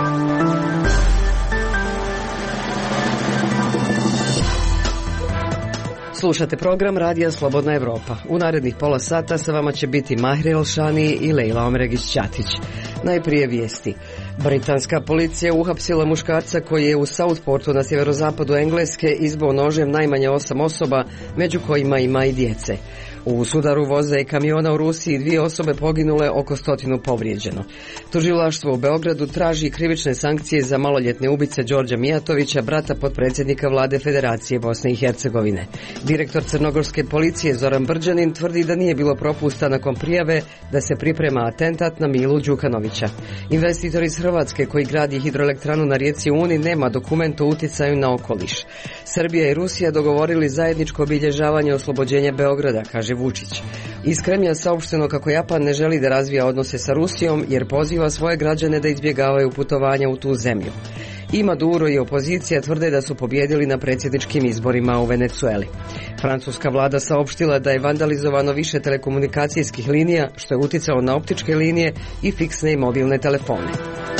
Slušate program Radija Slobodna Evropa. U narednih pola sata sa vama će biti Mahri Elšani i Lejla Omregić-Ćatić. Najprije vijesti. Britanska policija uhapsila muškarca koji je u Southportu na sjeverozapadu Engleske izbio nožem najmanje 8 osoba, među kojima ima i djece. U sudaru voza i kamiona u Rusiji 2 osobe poginule, oko 100 povrijeđeno. Tužilaštvo u Beogradu traži krivične sankcije za maloljetne ubice Đorđa Mijatovića, brata potpredsjednika vlade Federacije Bosne i Hercegovine. Direktor crnogorske policije Zoran Brđanin tvrdi da nije bilo propusta nakon prijave da se priprema atentat na Milu Đukanovića. Investitor iz Hrvatske koji gradi hidroelektranu na rijeci Uni nema dokument o uticaju na okoliš. Srbija i Rusija dogovorili zajedničko obilježavanje oslobođenja Beograda, kaže Vučić. Iz Kremlja saopšteno kako Japan ne želi da razvija odnose sa Rusijom jer poziva svoje građane da izbjegavaju putovanja u tu zemlju. I Maduro i opozicija tvrde da su pobjedili na predsjedničkim izborima u Venecueli. Francuska vlada saopštila da je vandalizovano više telekomunikacijskih linija, što je uticalo na optičke linije i fiksne i mobilne telefone.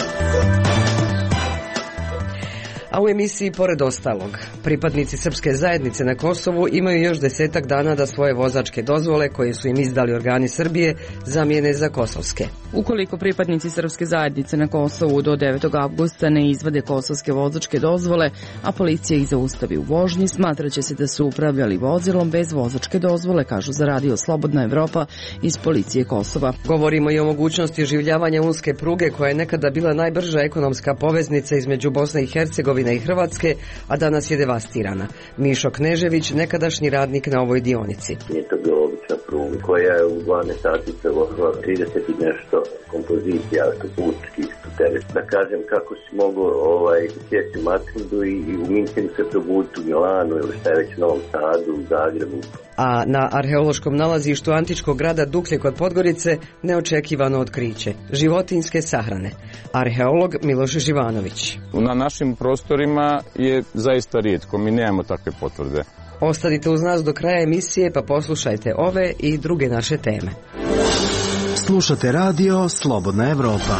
A u emisiji pored ostalog, pripadnici srpske zajednice na Kosovu imaju još 10 dana da svoje vozačke dozvole koje su im izdali organi Srbije zamijene za kosovske. Ukoliko pripadnici srpske zajednice na Kosovu do 9. avgusta ne izvade kosovske vozačke dozvole, a policija ih zaustavi u vožnji, smatraće se da su upravljali vozilom bez vozačke dozvole, kažu za Radio Slobodna Evropa iz policije Kosova. Govorimo i o mogućnosti oživljavanja unske pruge koja je nekada bila najbrža ekonomska poveznica između Bosne i Hercegovine i Hrvatske, a danas je devastirana. Mišo Knežević, nekadašnji radnik na ovoj dionici. Nije to bila obična pruga koja je u 12 sati prevozila 30 i nešto kompozicija, autoputskih, teret. Da kažem kako si mogu sjeti u Matrindu i u Minhenu se probuditi u Milanu ili šta je već u Novom Sadu, u Zagrebu. A na arheološkom nalazištu antičkog grada Duklje kod Podgorice neočekivano otkriće. Životinjske sahrane. Arheolog Miloš Živanović. Na našim prostorima je zaista rijetko, mi nemamo takve potvrde. Ostanite uz nas do kraja emisije pa poslušajte ove i druge naše teme. Slušate Radio Slobodna Evropa.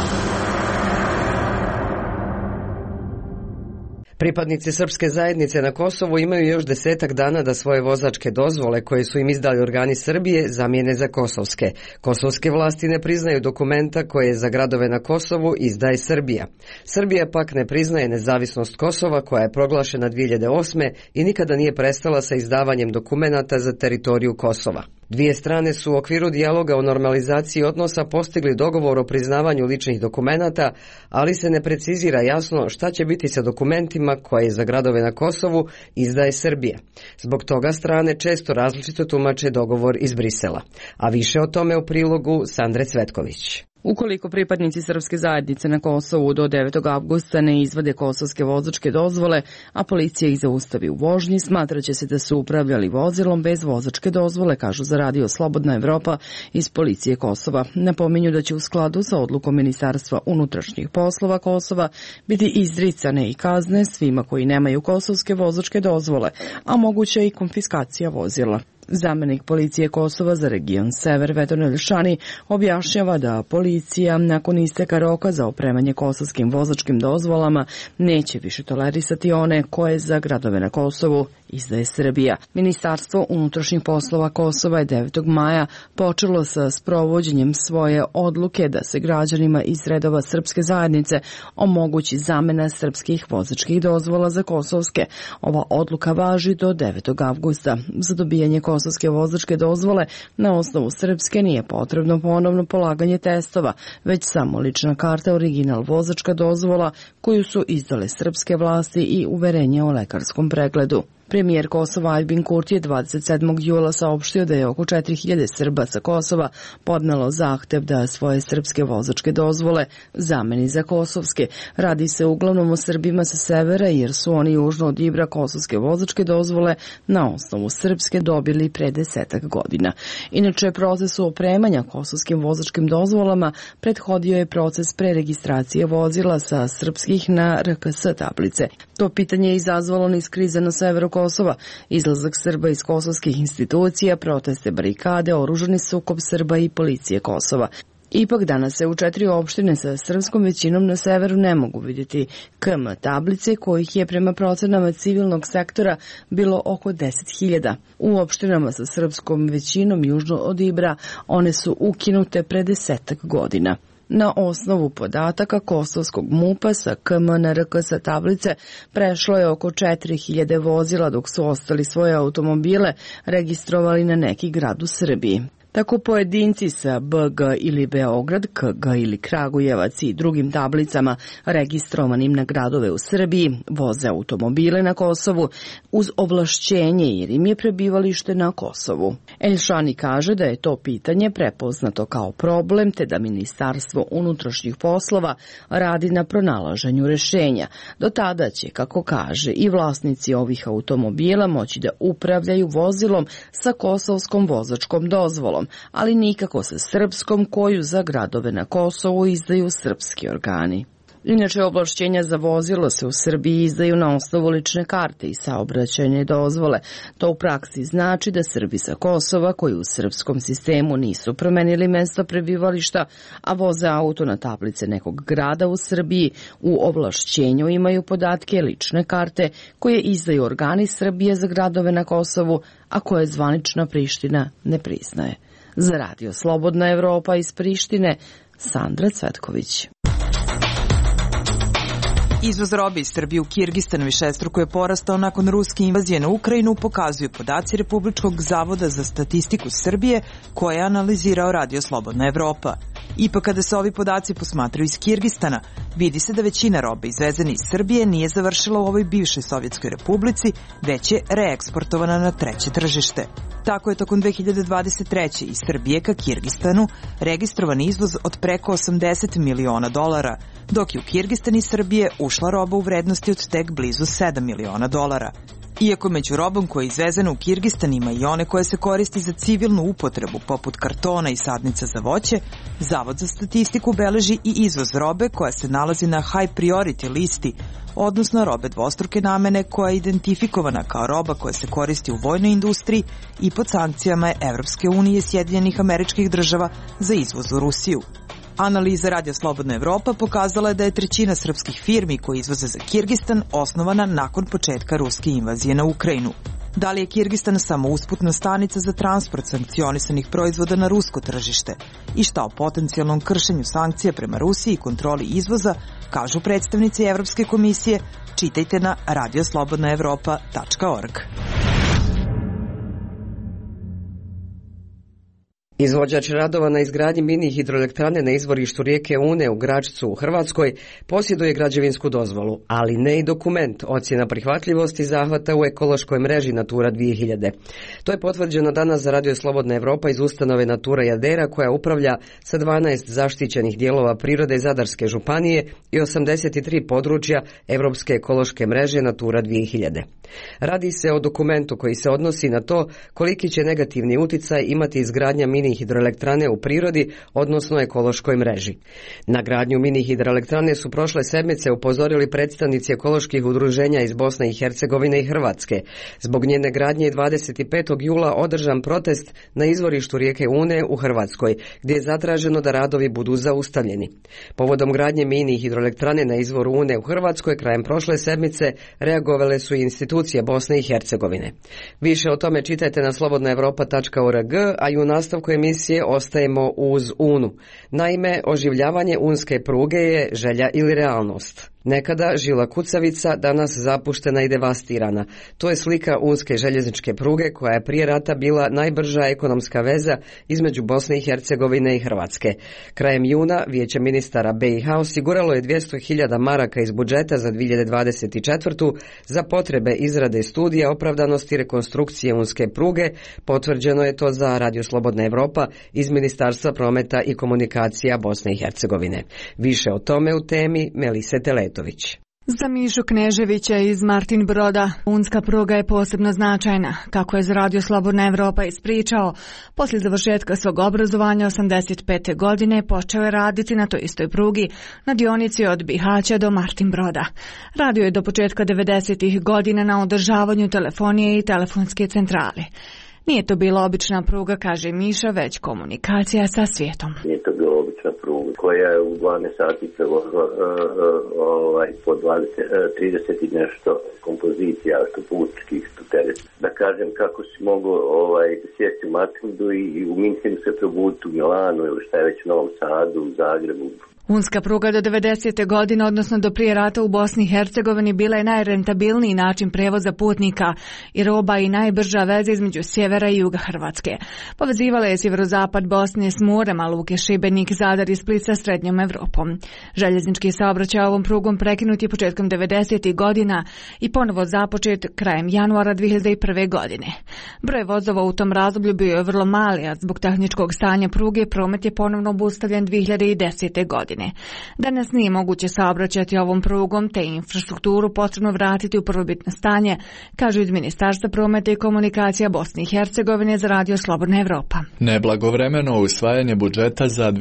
Pripadnici srpske zajednice na Kosovu imaju još 10 dana da svoje vozačke dozvole koje su im izdali organi Srbije zamijene za kosovske. Kosovske vlasti ne priznaju dokumenta koje za gradove na Kosovu izdaje Srbija. Srbija pak ne priznaje nezavisnost Kosova koja je proglašena 2008. i nikada nije prestala sa izdavanjem dokumenata za teritoriju Kosova. Dvije strane su u okviru dijaloga o normalizaciji odnosa postigli dogovor o priznavanju ličnih dokumenata, ali se ne precizira jasno šta će biti sa dokumentima koje za gradove na Kosovu izdaje Srbija. Zbog toga strane često različito tumače dogovor iz Brisela. A više o tome u prilogu Sandre Cvetković. Ukoliko pripadnici srpske zajednice na Kosovu do 9. avgusta ne izvade kosovske vozačke dozvole, a policija ih zaustavi u vožnji, smatraće se da su upravljali vozilom bez vozačke dozvole, kažu za Radio Slobodna Evropa iz policije Kosova. Napominju da će u skladu sa odlukom Ministarstva unutrašnjih poslova Kosova biti izricane i kazne svima koji nemaju kosovske vozačke dozvole, a moguća i konfiskacija vozila. Zamenik policije Kosova za region Sever Vedran Elšani objašnjava da policija nakon isteka roka za opremanje kosovskim vozačkim dozvolama neće više tolerisati one koje za gradove na Kosovu izdaje Srbija. Ministarstvo unutrašnjih poslova Kosova je 9. maja počelo sa sprovođenjem svoje odluke da se građanima iz redova srpske zajednice omogući zamena srpskih vozačkih dozvola za kosovske. Ova odluka važi do 9. avgusta. Za dobijanje kosovske vozačke dozvole na osnovu srpske nije potrebno ponovno polaganje testova, već samo lična karta, original vozačka dozvola koju su izdale srpske vlasti i uverenje o lekarskom pregledu. Premijer Kosova Aljbin Kurti je 27. jula saopštio da je oko 4000 Srba sa Kosova podnelo zahtev da svoje srpske vozačke dozvole zameni za kosovske. Radi se uglavnom o Srbima sa severa jer su oni južno od Ibra kosovske vozačke dozvole na osnovu srpske dobili pre 10 godina. Inače, procesu opremanja kosovskim vozačkim dozvolama prethodio je proces preregistracije vozila sa srpskih na RKS tablice. To pitanje je izazvalo niz krize na severu Kosova, izlazak Srba iz kosovskih institucija, proteste, barikade, oružani sukob Srba i policije Kosova. Ipak danas se u 4 opštine sa srpskom većinom na severu ne mogu vidjeti KM tablice, kojih je prema procenama civilnog sektora bilo oko 10.000. U opštinama sa srpskom većinom južno od Ibra one su ukinute pre 10 godina. Na osnovu podataka kosovskog MUP-a sa KM-NRK sa tablice prešlo je oko 4.000 vozila, dok su ostali svoje automobile registrovali na neki grad u Srbiji. Tako pojedinci sa BG ili Beograd, KG ili Kragujevac i drugim tablicama registrovanim na gradove u Srbiji voze automobile na Kosovu uz ovlašćenje jer im je prebivalište na Kosovu. Elšani kaže da je to pitanje prepoznato kao problem te da Ministarstvo unutrašnjih poslova radi na pronalaženju rešenja. Do tada će, kako kaže, i vlasnici ovih automobila moći da upravljaju vozilom sa kosovskom vozačkom dozvolom, ali nikako sa srpskom koju za gradove na Kosovu izdaju srpski organi. Inače, ovlašćenja za vozilo se u Srbiji izdaju na osnovu lične karte i saobraćajne dozvole. To u praksi znači da Srbi sa Kosova, koji u srpskom sistemu nisu promenili mesto prebivališta, a voze auto na tablice nekog grada u Srbiji, u ovlašćenju imaju podatke lične karte koje izdaju organi Srbije za gradove na Kosovu, a koje zvanična Priština ne priznaje. Za Radio Slobodna Evropa iz Prištine, Sandra Cvetković. Izvoz robe iz Srbije u Kirgistan višestruko je porastao nakon ruske invazije na Ukrajinu, pokazuju podaci Republičkog zavoda za statistiku Srbije, koje je analizirao Radio Slobodna Evropa. Ipak kada se ovi podaci posmatraju iz Kirgistana, vidi se da većina robe izvezene iz Srbije nije završila u ovoj bivšoj Sovjetskoj republici, već je reeksportovana na treće tržište. Tako je tokom 2023. iz Srbije ka Kirgistanu registrovan izvoz od preko $80 miliona, dok je u Kirgistan iz Srbije ušla roba u vrednosti od tek blizu $7 miliona. Iako među robom koja je izvezena u Kirgistan ima i one koje se koristi za civilnu upotrebu, poput kartona i sadnica za voće, Zavod za statistiku beleži i izvoz robe koja se nalazi na high priority listi, odnosno robe dvostruke namene koja je identifikovana kao roba koja se koristi u vojnoj industriji i pod sankcijama Evropske unije i Sjedinjenih Američkih Država za izvoz u Rusiju. Analiza Radio Slobodna Evropa pokazala je da je trećina srpskih firmi koje izvoze za Kirgistan osnovana nakon početka ruske invazije na Ukrajinu. Da li je Kirgistan samo usputna stanica za transport sankcionisanih proizvoda na rusko tržište i šta o potencijalnom kršenju sankcija prema Rusiji i kontroli izvoza, kažu predstavnici Evropske komisije, čitajte na radioslobodnaevropa.org. Izvođač radova na izgradnji mini hidroelektrane na izvorištu rijeke Une u Gračcu u Hrvatskoj posjeduje građevinsku dozvolu, ali ne i dokument ocjena prihvatljivosti zahvata u ekološkoj mreži Natura 2000. To je potvrđeno danas za Radio Slobodna Evropa iz ustanove Natura Jadera, koja upravlja sa 12 zaštićenih dijelova prirode Zadarske županije i 83 područja Evropske ekološke mreže Natura 2000. Radi se o dokumentu koji se odnosi na to koliki će negativni uticaj imati izgradnja mini hidroelektrane u prirodi, odnosno ekološkoj mreži. Na gradnju mini hidroelektrane su prošle sedmice upozorili predstavnici ekoloških udruženja iz Bosne i Hercegovine i Hrvatske. Zbog njene gradnje je 25. jula održan protest na izvorištu rijeke Une u Hrvatskoj, gdje je zatraženo da radovi budu zaustavljeni. Povodom gradnje mini hidroelektrane na izvoru Une u Hrvatskoj krajem prošle sedmice reagovale su i institucije Bosne i Hercegovine. Više o tome čitajte na slobodnaevropa.org, a i u nastavku emisije ostajemo uz Unu. Naime, oživljavanje unske pruge je želja ili realnost. Nekada žila kucavica, danas zapuštena i devastirana. To je slika unske željezničke pruge koja je prije rata bila najbrža ekonomska veza između Bosne i Hercegovine i Hrvatske. Krajem juna Vijeće ministara BiH osiguralo je 200.000 maraka iz budžeta za 2024. za potrebe izrade studija opravdanosti rekonstrukcije unske pruge. Potvrđeno je to za Radio Slobodna Evropa iz Ministarstva prometa i komunikacija Bosne i Hercegovine. Više o tome u temi Melise Teletović. Za Mišu Kneževića iz Martin Broda, unska pruga je posebno značajna. Kako je za Radio Slobodna Evropa ispričao, poslije završetka svog obrazovanja 85. godine počeo je raditi na toj istoj prugi na dionici od Bihaća do Martin Broda. Radio je do početka 90. godina na održavanju telefonije i telefonske centrale. Nije to bila obična pruga, kaže Miša, već komunikacija sa svijetom. Nije to bila obična pruga koja je u 12 sati prevozila po 30 i nešto kompozicija, što putničkih, što teretnih. Da kažem kako si mogu sjesti u Matrildu i u Minhenu se probuditi u Milanu ili šta je već u Novom Sadu, u Zagrebu. Unska pruga do 90. godine, odnosno do prije rata u Bosni i Hercegovini, bila je najrentabilniji način prevoza putnika i roba i najbrža veza između sjevera i juga Hrvatske. Povezivala je sjeverozapad Bosne s morem, a luke Šibenik, Zadar i Split sa srednjom Evropom. Željeznički saobraćaj ovom prugom prekinut je početkom 90. godina i ponovo započet krajem januara 2001. godine. Broj vozova u tom razdoblju bio je vrlo mali, a zbog tehničkog stanja pruge promet je ponovno obustavljen 2010. godine. Danas nije moguće saobraćati ovom prugom, te infrastrukturu potrebno vratiti u prvobitno stanje, kažu iz Ministarstva prometa i komunikacija Bosne i Hercegovine za Radio Slobodna Evropa. Neblagovremeno usvajanje budžeta za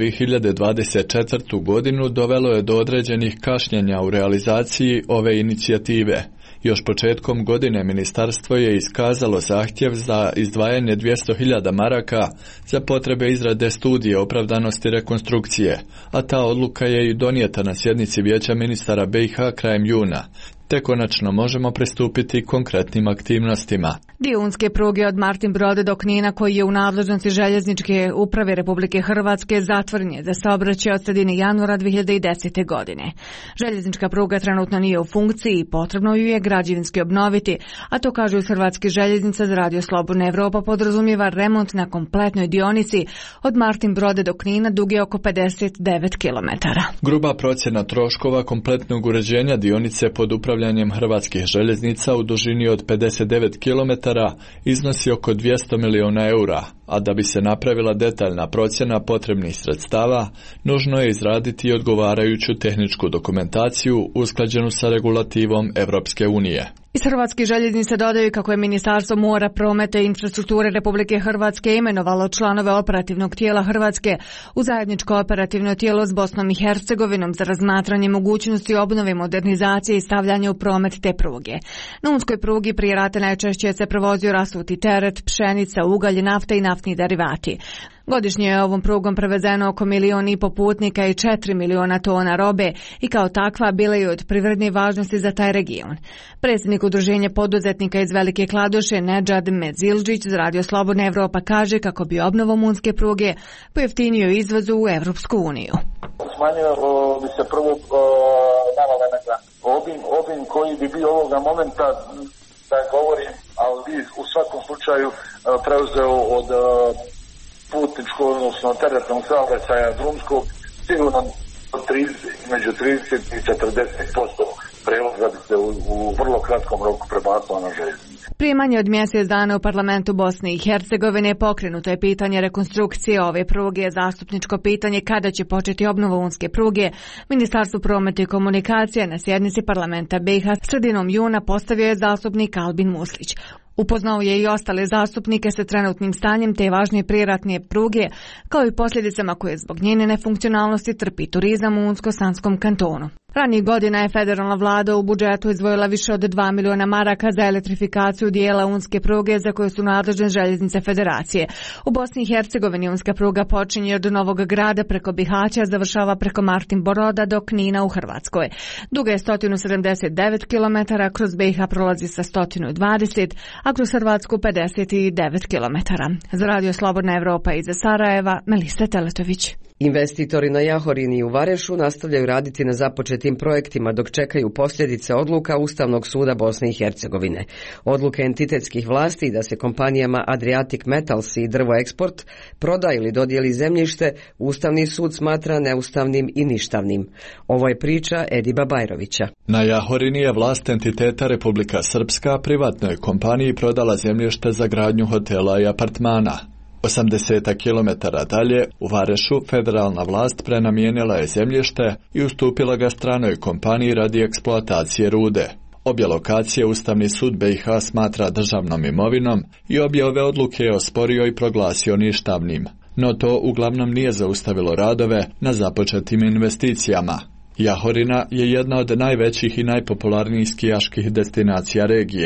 2024. godinu dovelo je do određenih kašnjenja u realizaciji ove inicijative. Još početkom godine ministarstvo je iskazalo zahtjev za izdvajanje 200.000 maraka za potrebe izrade studije opravdanosti rekonstrukcije, a ta odluka je i donijeta na sjednici Vijeća ministara BiH krajem juna. Te konačno možemo pristupiti konkretnim aktivnostima. Dio unske pruge od Martin Broda do Knina, koji je u nadležnosti željezničke uprave Republike Hrvatske, zatvoren je za saobraćaj od sredine januara 2010. godine. Željeznička pruga trenutno nije u funkciji i potrebno ju je građevinski obnoviti, a to kažu iz Hrvatske željeznice za Radio Slobodna Evropa podrazumijeva remont na kompletnoj dionici od Martin Broda do Knina duge oko 59 km. Gruba procjena troškova kompletnog uređenja dionice pod upravljanjem Hrvatskih željeznica u dužini od 59 km iznosi oko 200 milijuna eura, a da bi se napravila detaljna procjena potrebnih sredstava, nužno je izraditi odgovarajuću tehničku dokumentaciju usklađenu sa regulativom Europske unije. Iz Hrvatskih željeznica dodaju kako je Ministarstvo mora, prometa i infrastrukture Republike Hrvatske imenovalo članove operativnog tijela Hrvatske u zajedničko operativno tijelo s Bosnom i Hercegovinom za razmatranje mogućnosti obnove, modernizacije i stavljanja u promet te pruge. Na unskoj prugi prije rata najčešće se prevozio rasuti teret, pšenica, ugalj, nafta i naftni derivati. Godišnje je ovom prugom prevezeno oko 1,5 miliona putnika i 4 miliona tona robe i kao takva bila je od privredne važnosti za taj region. Predsjednik Udruženja poduzetnika iz Velike Kladuše Nedžad Medzildžić za Radio Slobodna Evropa kaže kako bi obnovom unske pruge pojeftinio izvoz u Evropsku uniju. Smanjio bi se prvo obim koji bi bio ovoga momenta, da govorim, ali bi u svakom slučaju preuzeo od putničkog, odnosno teretnog saobraćaja drumskog, sigurno među 30 i 40% prevoza bi se u vrlo kratkom roku prebacilo na željeznice. Prije manje od mjesec dana u parlamentu Bosne i Hercegovine pokrenuto je pitanje rekonstrukcije ove pruge. Zastupničko pitanje kada će početi obnova unske pruge Ministarstvo prometa i komunikacije na sjednici parlamenta BiH sredinom juna postavio je zastupnik Albin Muslić. Upoznao je i ostale zastupnike sa trenutnim stanjem te važnije prijeratne pruge, kao i posljedicama koje zbog njene nefunkcionalnosti trpi turizam u Unsko-Sanskom kantonu. Ranijih godina je federalna vlada u budžetu izdvojila više od 2 miliona maraka za elektrifikaciju dijela unske pruge za koje su nadležne željeznice federacije. U Bosni i Hercegovini unska pruga počinje od Novog Grada preko Bihaća, završava preko Martin Broda do Knina u Hrvatskoj. Duga je 179 km, kroz BiH prolazi sa 120, a kroz Hrvatsku 59 km. Za Radio Slobodna Evropa iz Sarajeva, Melisa Teletović. Investitori na Jahorini i u Varešu nastavljaju raditi na započetim projektima dok čekaju posljedice odluka Ustavnog suda Bosne i Hercegovine. Odluke entitetskih vlasti da se kompanijama Adriatic Metals i Drvo Eksport proda ili dodijeli zemljište, Ustavni sud smatra neustavnim i ništavnim. Ovo je priča Ediba Bajrovića. Na Jahorini je vlast entiteta Republika Srpska privatnoj kompaniji prodala zemljište za gradnju hotela i apartmana. 80 km dalje, u Varešu, federalna vlast prenamijenila je zemljište i ustupila ga stranoj kompaniji radi eksploatacije rude. Obje lokacije Ustavni sud BiH smatra državnom imovinom i obje ove odluke je osporio i proglasio ništavnim. No to uglavnom nije zaustavilo radove na započetim investicijama. Jahorina je jedna od najvećih i najpopularnijih skijaških destinacija regije.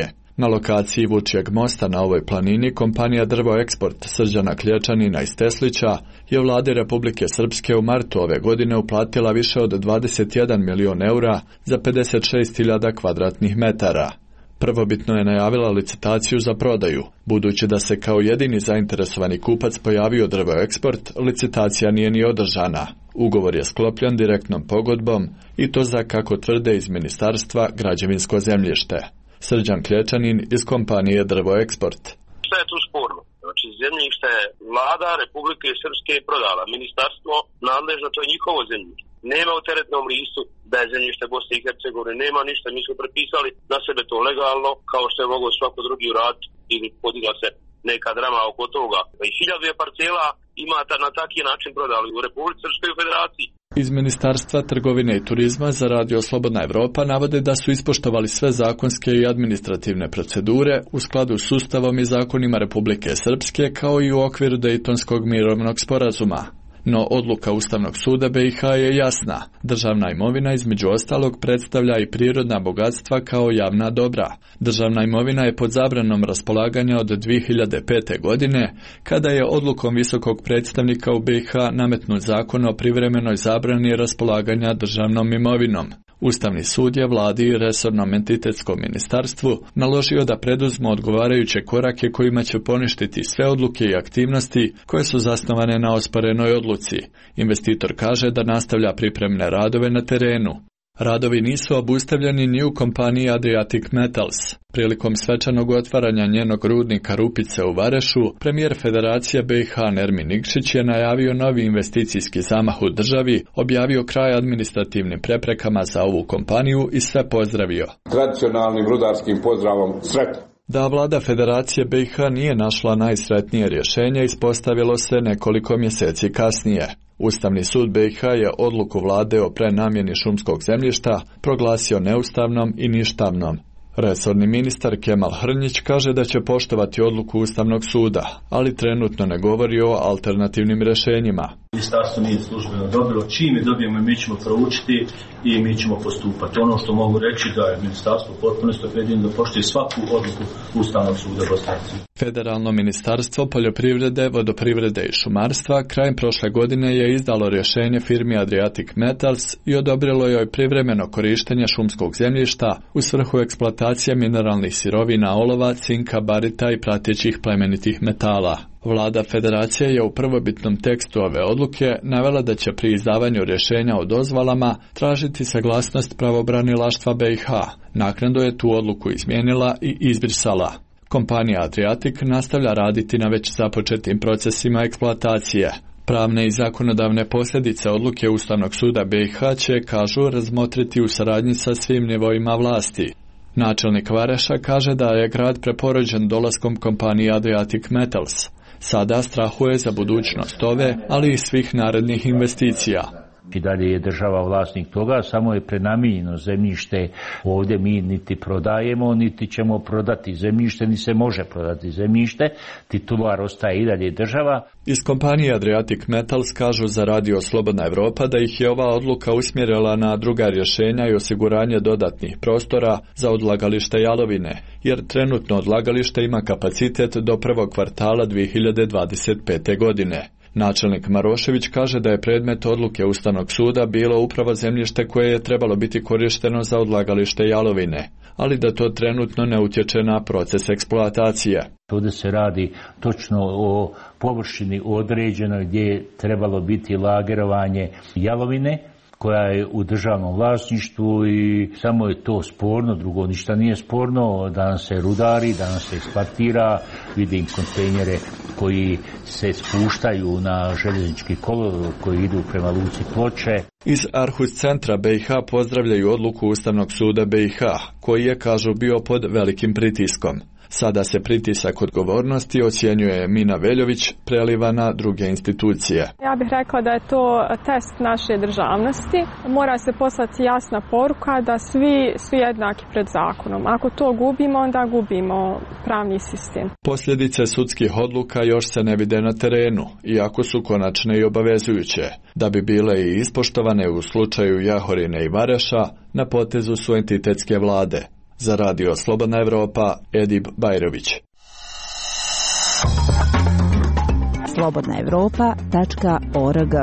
Na lokaciji Vučijeg mosta na ovoj planini kompanija Drvo Eksport Srđana Klječanina iz Teslića je vladi Republike Srpske u martu ove godine uplatila više od 21 milion eura za 56.000 kvadratnih metara. Prvobitno je najavila licitaciju za prodaju. Budući da se kao jedini zainteresovani kupac pojavio Drvo Eksport, licitacija nije ni održana. Ugovor je sklopljen direktnom pogodbom i to za, kako tvrde iz ministarstva, građevinsko zemljište. Srđan Klječanin iz kompanije Drvo Eksport. Šta je tu sporno? Znači, zemljište vlada Republike Srpske je prodala. Ministarstvo nadležno, to je njihovo zemljište. Nema u teretnom listu da je zemljište Bosne i Hercegovine, nema ništa, mi smo prepisali na sebe to legalno, kao što je mogao svako drugi uraditi ili podigla se neka drama oko toga. I 1000 parcela imate na taki način prodali u Republici Srpskoj Federaciji. Iz Ministarstva trgovine i turizma za Radio Slobodna Evropa navode da su ispoštovali sve zakonske i administrativne procedure u skladu s Ustavom i zakonima Republike Srpske kao i u okviru Dejtonskog mirovnog sporazuma. No odluka Ustavnog suda BiH je jasna. Državna imovina između ostalog predstavlja i prirodna bogatstva kao javna dobra. Državna imovina je pod zabranom raspolaganja od 2005. godine, kada je odlukom visokog predstavnika u BiH nametnut zakon o privremenoj zabrani raspolaganja državnom imovinom. Ustavni sud je vladi i resornom entitetskom ministarstvu naložio da preduzmu odgovarajuće korake kojima će poništiti sve odluke i aktivnosti koje su zasnovane na osporenoj odluci. Investitor kaže da nastavlja pripremne radove na terenu. Radovi nisu obustavljeni ni u kompaniji Adriatic Metals. Prilikom svečanog otvaranja njenog rudnika Rupice u Varešu, premijer Federacije BiH Nermin Nikšić je najavio novi investicijski zamah u državi, objavio kraj administrativnim preprekama za ovu kompaniju i sve pozdravio. Tradicionalnim rudarskim pozdravom sretno. Da vlada Federacije BiH nije našla najsretnije rješenje, ispostavilo se nekoliko mjeseci kasnije. Ustavni sud BiH je odluku vlade o prenamjeni šumskog zemljišta proglasio neustavnom i ništavnom. Resorni ministar Kemal Hrnjić kaže da će poštovati odluku Ustavnog suda, ali trenutno ne govori o alternativnim rješenjima. Ministarstvo nije službeno dobilo, čim je dobijemo mi ćemo proučiti i mi ćemo postupati. Ono što mogu reći da je ministarstvo potpuno opredjeljeno da poštuje svaku odluku Ustavnog suda Bosne. Federalno ministarstvo poljoprivrede, vodoprivrede i šumarstva krajem prošle godine je izdalo rješenje firmi Adriatic Metals i odobrilo joj privremeno korištenje šumskog zemljišta u svrhu eksploatacije mineralnih sirovina olova, cinka, barita i pratećih plemenitih metala. Vlada Federacije je u prvobitnom tekstu ove odluke navela da će pri izdavanju rješenja o dozvolama tražiti saglasnost pravobranilaštva BiH. Naknadno je tu odluku izmijenila i izbrisala. Kompanija Adriatic nastavlja raditi na već započetim procesima eksploatacije. Pravne i zakonodavne posljedice odluke Ustavnog suda BiH će, kažu, razmotriti u saradnji sa svim nivoima vlasti. Načelnik Vareša kaže da je grad preporođen dolaskom kompanije Adriatic Metals. Sada strahuje za budućnost ove, ali i svih narednih investicija. I dalje je država vlasnik toga, samo je prenamijenjeno zemljište. Ovdje mi niti prodajemo, niti ćemo prodati zemljište, ni se može prodati zemljište. Titular ostaje i dalje država. Iz kompanije Adriatic Metals kažu za Radio Slobodna Evropa da ih je ova odluka usmjerila na druga rješenja i osiguranje dodatnih prostora za odlagalište jalovine, jer trenutno odlagalište ima kapacitet do prvog kvartala 2025. godine. Načelnik Marošević kaže da je predmet odluke Ustavnog suda bilo upravo zemljište koje je trebalo biti korišteno za odlagalište jalovine, ali da to trenutno ne utječe na proces eksploatacije. Ovdje se radi točno o površini određenoj gdje je trebalo biti lagerovanje jalovine, koja je u državnom vlasništvu i samo je to sporno, drugo ništa nije sporno, danas se rudari, danas se eksploatira, vidim kontejnere koji se spuštaju na željeznički kolodvor koji idu prema luci Ploče. Iz Arhus centra BiH pozdravljaju odluku Ustavnog suda BiH, koji je, kažu, bio pod velikim pritiskom. Sada se pritisak odgovornosti, ocjenjuje Mina Veljović, preliva na druge institucije. Ja bih rekla da je to test naše državnosti. Mora se poslati jasna poruka da svi su jednaki pred zakonom. Ako to gubimo, onda gubimo pravni sistem. Posljedice sudskih odluka još se ne vide na terenu, iako su konačne i obavezujuće. Da bi bile i ispoštovane u slučaju Jahorine i Vareša, na potezu su entitetske vlade. Za Radio Slobodna Evropa, Edib Bajrović. slobodnaevropa.org.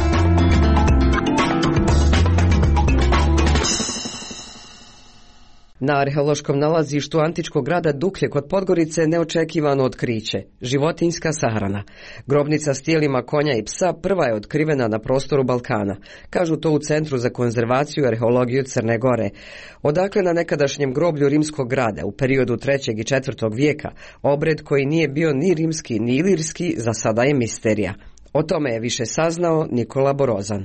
Na arheološkom nalazištu antičkog grada Duklje kod Podgorice neočekivano otkriće, životinjska sahrana. Grobnica s tijelima konja i psa prva je otkrivena na prostoru Balkana, kažu to u Centru za konzervaciju i arheologiju Crne Gore. Odakle na nekadašnjem groblju rimskog grada u periodu 3. i 4. vijeka, obred koji nije bio ni rimski ni ilirski, za sada je misterija. O tome je više saznao Nikola Borozan.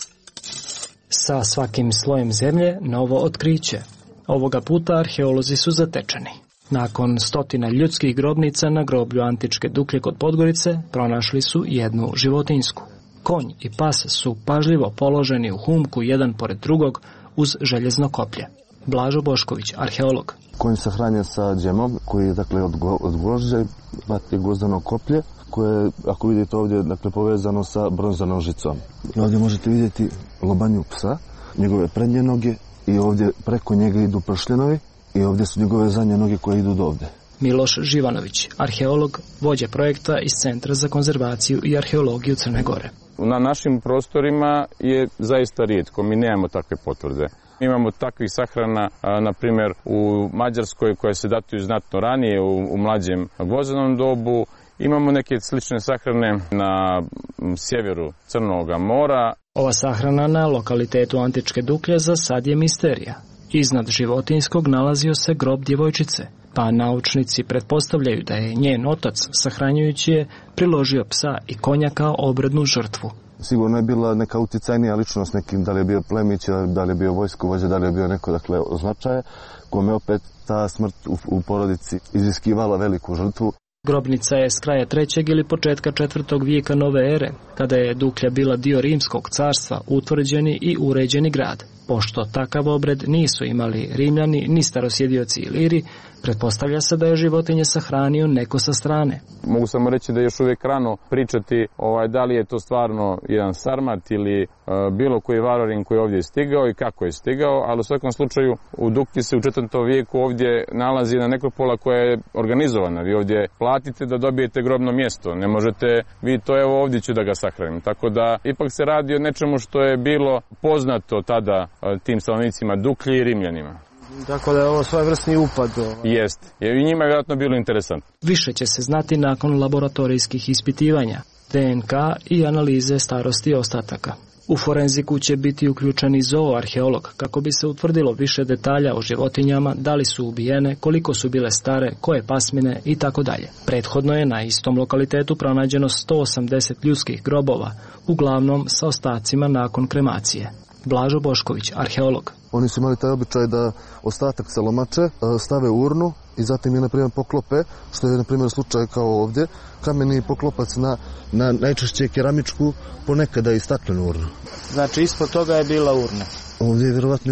Sa svakim slojem zemlje novo otkriće. Ovoga puta arheolozi su zatečeni. Nakon stotina ljudskih grobnica na groblju antičke Duklje kod Podgorice pronašli su jednu životinjsku. Konj i pas su pažljivo položeni u humku jedan pored drugog uz željezno koplje. Blažo Bošković, arheolog. Konj sahranjen sa džemom koji je dakle od gvožđa i vati gvozdano koplje koje, ako vidite ovdje, dakle povezano sa bronzanom žicom. Ovdje možete vidjeti lobanju psa, njegove prednje noge, i ovdje preko njega idu pršljenovi i ovdje su njegove zadnje noge koje idu do ovdje. Miloš Živanović, arheolog, vođa projekta iz Centra za konzervaciju i arheologiju Crne Gore. Na našim prostorima je zaista rijetko, mi nemamo takve potvrde. Imamo takvih sahrana, na primjer u Mađarskoj, koje se datuju znatno ranije, u mlađem gvozdenom dobu. Imamo neke slične sahrane na sjeveru Crnog mora. Ova sahrana na lokalitetu Antičke Duklje za sad je misterija. Iznad životinjskog nalazio se grob djevojčice, pa naučnici pretpostavljaju da je njen otac, sahranjujući je, priložio psa i konja kao obrednu žrtvu. Sigurno je bila neka uticajnija ličnost, nekim, da li je bio plemić, da li je bio vojskovođa, da li je bio neko, dakle, označaje, kome opet ta smrt u porodici iziskivala veliku žrtvu. Grobnica je s kraja 3. ili početka 4. vijeka nove ere, kada je Duklja bila dio Rimskog carstva, utvrđeni i uređeni grad. Pošto takav obred nisu imali Rimljani ni starosjedioci Iliri, pretpostavlja se da je životinje sahranio neko sa strane. Mogu samo reći da je još uvijek rano pričati da li je to stvarno jedan Sarmat ili bilo koji varorin koji je ovdje stigao i kako je stigao, ali u svakom slučaju u Duklji se u 4. vijeku ovdje nalazi jedna nekropola koja je organizovana. Vi ovdje platite da dobijete grobno mjesto, ne možete vi to evo ovdje ću da ga sahranim. Tako da ipak se radi o nečemu što je bilo poznato tada tim stanovnicima Duklji i Rimljanima. Tako da je ovo svojevrsni upad. Jest. I njima je vjerojatno bilo interesantno. Više će se znati nakon laboratorijskih ispitivanja, DNK i analize starosti ostataka. U forenziku će biti uključen i zooarheolog kako bi se utvrdilo više detalja o životinjama, da li su ubijene, koliko su bile stare, koje pasmine i tako dalje. Prethodno je na istom lokalitetu pronađeno 180 ljudskih grobova, uglavnom sa ostacima nakon kremacije. Blažo Bošković, arheolog. Oni su imali taj običaj da ostatak se lomače, stave u urnu i zatim je, na primjer, poklope, što je, na primjer, slučaj kao ovdje, kameni poklopac na najčešće keramičku, ponekada i staklenu urnu. Znači, ispod toga je bila urna? Ovdje je vjerovatno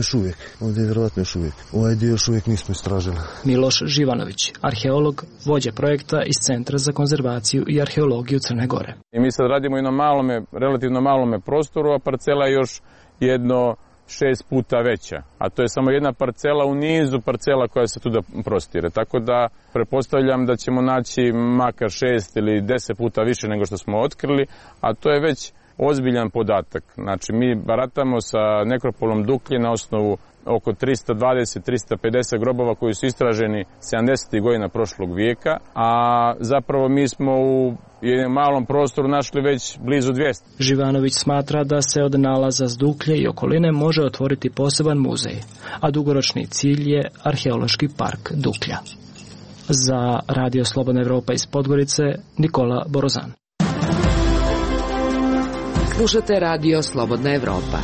još uvijek. Ovaj dio još uvijek nismo istražili. Miloš Živanović, arheolog, vođa projekta iz Centra za konzervaciju i arheologiju Crne Gore. I mi sad radimo i na relativno malome prostoru, a parcela je još jedno 6 puta veća, a to je samo jedna parcela u nizu parcela koja se tuda prostire. Tako da pretpostavljam da ćemo naći makar 6 ili 10 puta više nego što smo otkrili, a to je već ozbiljan podatak. Znači mi baratamo sa nekropolom Duklje na osnovu oko 320-350 grobova koji su istraženi 70. godina prošlog vijeka, a zapravo mi smo u jednom malom prostoru našli već blizu 200. Živanović smatra da se od nalaza s Duklje i okoline može otvoriti poseban muzej, a dugoročni cilj je arheološki park Duklja. Za Radio Slobodna Evropa iz Podgorice, Nikola Borozan. Slušate Radio Slobodna Evropa.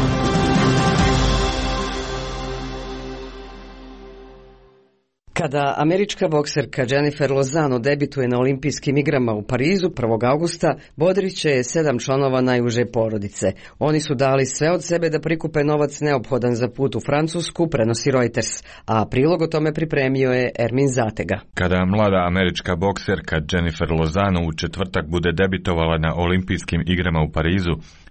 Kada američka bokserka Jennifer Lozano debituje na olimpijskim igrama u Parizu 1. augusta, bodrit će 7 članova najuže porodice. Oni su dali sve od sebe da prikupe novac neophodan za put u Francusku, prenosi Reuters, a prilog o tome pripremio je Ermin Zatega. Kada mlada američka bokserka Jennifer Lozano u četvrtak bude debitovala na olimpijskim igrama u Parizu,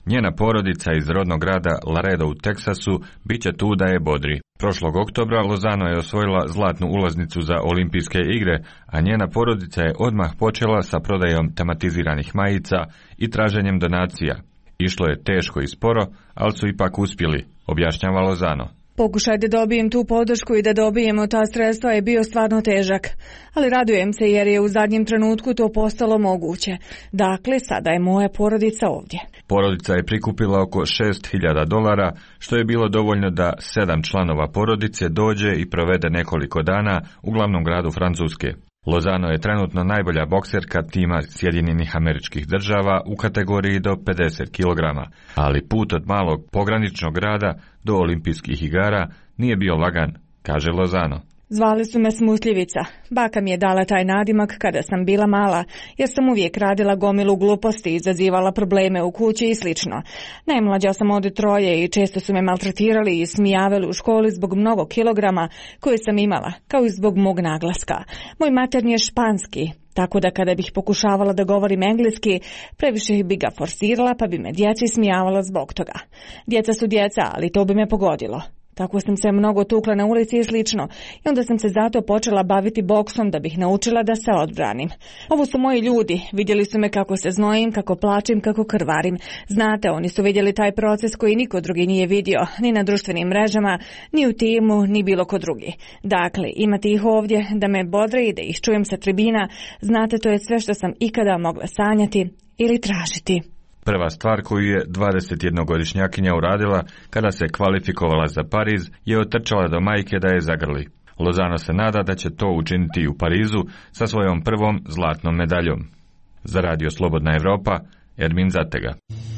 Njena porodica iz rodnog grada Laredo u Teksasu bit će tu da je bodri. Prošlog oktobra Lozano je osvojila zlatnu ulaznicu za olimpijske igre, a njena porodica je odmah počela sa prodajom tematiziranih majica i traženjem donacija. Išlo je teško i sporo, ali su ipak uspjeli, objašnjava Lozano. Pokušaj da dobijem tu podršku i da dobijemo ta sredstva je bio stvarno težak, ali radujem se jer je u zadnjem trenutku to postalo moguće. Dakle, sada je moja porodica ovdje. Porodica je prikupila oko $6.000, što je bilo dovoljno da 7 članova porodice dođe i provede nekoliko dana u glavnom gradu Francuske. Lozano je trenutno najbolja bokserka tima Sjedinjenih Američkih Država u kategoriji do 50 kg, ali put od malog pograničnog grada do olimpijskih igara nije bio lagan, kaže Lozano. Zvali su me Smutljivica. Baka mi je dala taj nadimak kada sam bila mala, jer sam uvijek radila gomilu gluposti, izazivala probleme u kući i slično. Najmlađa sam od 3 i često su me maltretirali i smijavali u školi zbog mnogo kilograma koje sam imala, kao i zbog mog naglaska. Moj maternji je španski, tako da kada bih pokušavala da govorim engleski, previše bi ga forsirala pa bi me djeca ismijavala zbog toga. Djeca su djeca, ali to bi me pogodilo. Tako sam se mnogo tukla na ulici i slično i onda sam se zato počela baviti boksom da bih naučila da se odbranim. Ovo su moji ljudi, vidjeli su me kako se znojim, kako plačem, kako krvarim. Znate, oni su vidjeli taj proces koji niko drugi nije vidio, ni na društvenim mrežama, ni u timu, ni bilo ko drugi. Dakle, imati ih ovdje, da me bodre i da ih čujem sa tribina, znate, to je sve što sam ikada mogla sanjati ili tražiti. Prva stvar koju je 21-godišnjakinja uradila kada se kvalifikovala za Pariz je otrčala do majke da je zagrli. Lozano se nada da će to učiniti i u Parizu sa svojom prvom zlatnom medaljom. Za Radio Slobodna Evropa, Ermin Zatega.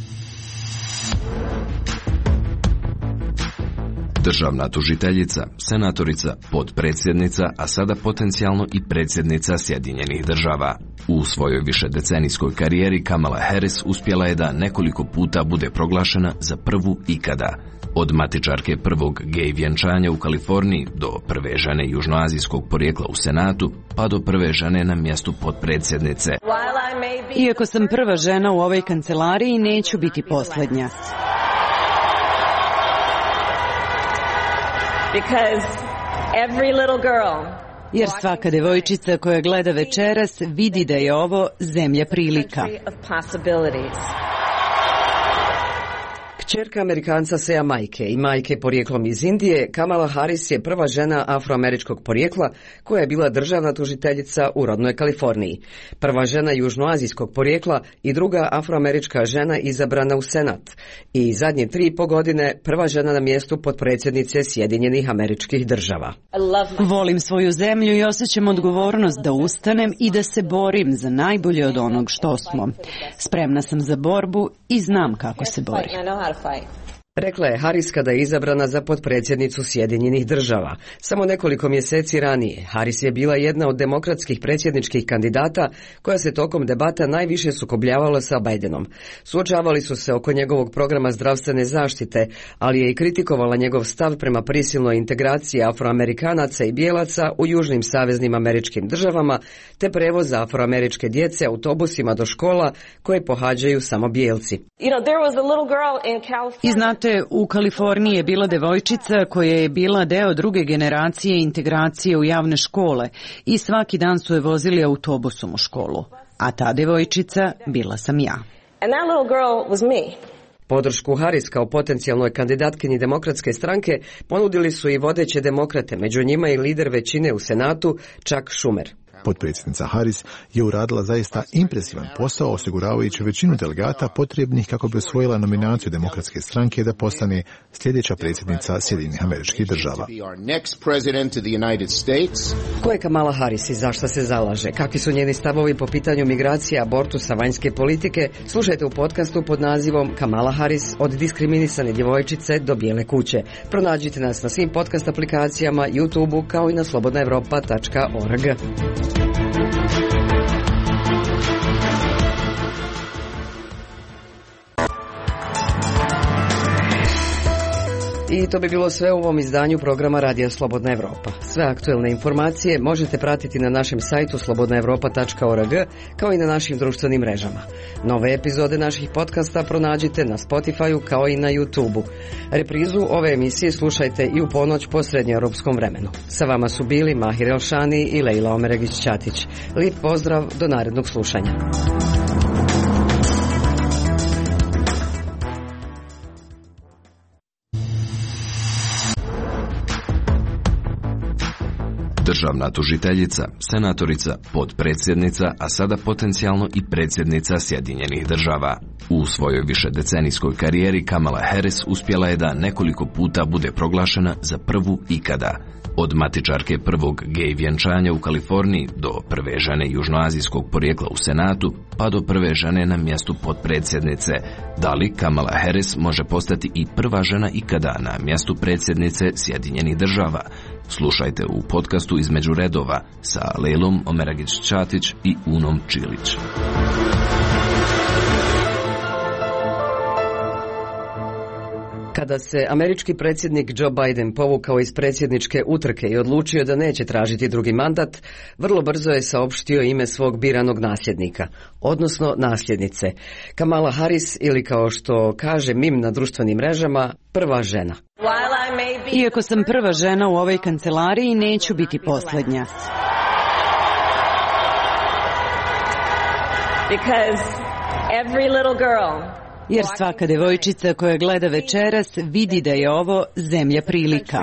Državna tužiteljica, senatorica, potpredsjednica, a sada potencijalno i predsjednica Sjedinjenih Država. U svojoj višedecenijskoj karijeri Kamala Harris uspjela je da nekoliko puta bude proglašena za prvu ikada. Od matičarke prvog gej vjenčanja u Kaliforniji do prve žene južnoazijskog porijekla u Senatu, pa do prve žene na mjestu potpredsjednice. Iako sam prva žena u ovoj kancelariji, neću biti posljednja. Jer svaka devojčica koja gleda večeras vidi da je ovo zemlja prilika. Kćerka Amerikanca Sea Majke i majke porijeklom iz Indije, Kamala Harris je prva žena afroameričkog porijekla koja je bila državna tužiteljica u rodnoj Kaliforniji. Prva žena južnoazijskog porijekla i druga afroamerička žena izabrana u Senat. I zadnje 3,5 godine prva žena na mjestu potpredsjednice Sjedinjenih Američkih Država. Volim svoju zemlju i osjećam odgovornost da ustanem i da se borim za najbolje od onog što smo. Spremna sam za borbu i znam kako se bori. Rekla je Harris kada je izabrana za potpredsjednicu Sjedinjenih Država. Samo nekoliko mjeseci ranije Harris je bila jedna od demokratskih predsjedničkih kandidata koja se tokom debata najviše sukobljavala sa Bidenom. Suočavali su se oko njegovog programa zdravstvene zaštite, ali je i kritikovala njegov stav prema prisilnoj integraciji afroamerikanaca i bijelaca u južnim saveznim američkim državama, te prevoza afroameričke djece autobusima do škola koje pohađaju samo bijelci. I znate, u Kaliforniji je bila devojčica koja je bila deo druge generacije integracije u javne škole i svaki dan su je vozili autobusom u školu. A ta devojčica bila sam ja. Podršku Harris kao potencijalnoj kandidatkinji demokratske stranke ponudili su i vodeće demokrate, među njima i lider većine u Senatu Chuck Schumer. Potpredsjednica Harris je uradila zaista impresivan posao osiguravajući većinu delegata potrebnih kako bi osvojila nominaciju demokratske stranke da postane sljedeća predsjednica Sjedinjenih Američkih Država. Ko je Kamala Harris i zašto se zalaže? Kakvi su njeni stavovi po pitanju migracija, abortusa, vanjske politike? Slušajte u podcastu pod nazivom Kamala Harris od diskriminisane djevojčice do bijele kuće. Pronađite nas na svim podcast aplikacijama, YouTubeu kao i na slobodnaevropa.org. I to bi bilo sve u ovom izdanju programa Radija Slobodna Evropa. Sve aktuelne informacije možete pratiti na našem sajtu slobodnaevropa.org kao i na našim društvenim mrežama. Nove epizode naših podcasta pronađite na Spotify-u kao i na YouTube-u. Reprizu ove emisije slušajte i u ponoć po srednjoeuropskom vremenu. Sa vama su bili Mahir Elšani i Lejla Omeregić-Ćatić. Lijep pozdrav, do narednog slušanja. Državna tužiteljica, senatorica, potpredsjednica, a sada potencijalno i predsjednica Sjedinjenih država. U svojoj višedecenijskoj karijeri Kamala Harris uspjela je da nekoliko puta bude proglašena za prvu ikada. Od matičarke prvog gej vjenčanja u Kaliforniji do prve žene južnoazijskog porijekla u Senatu, pa do prve žene na mjestu potpredsjednice. Da li Kamala Harris može postati i prva žena ikada na mjestu predsjednice Sjedinjenih država? Slušajte u podcastu Između redova sa Lejlom Omeregić-Ćatić i Unom Čilić. Kada se američki predsjednik Joe Biden povukao iz predsjedničke utrke i odlučio da neće tražiti drugi mandat, vrlo brzo je saopštio ime svog biranog nasljednika, odnosno nasljednice. Kamala Harris, ili kao što kaže mim na društvenim mrežama, prva žena. Iako sam prva žena u ovoj kancelariji, neću biti posljednja. Jer svaka devojčica koja gleda večeras vidi da je ovo zemlja prilika.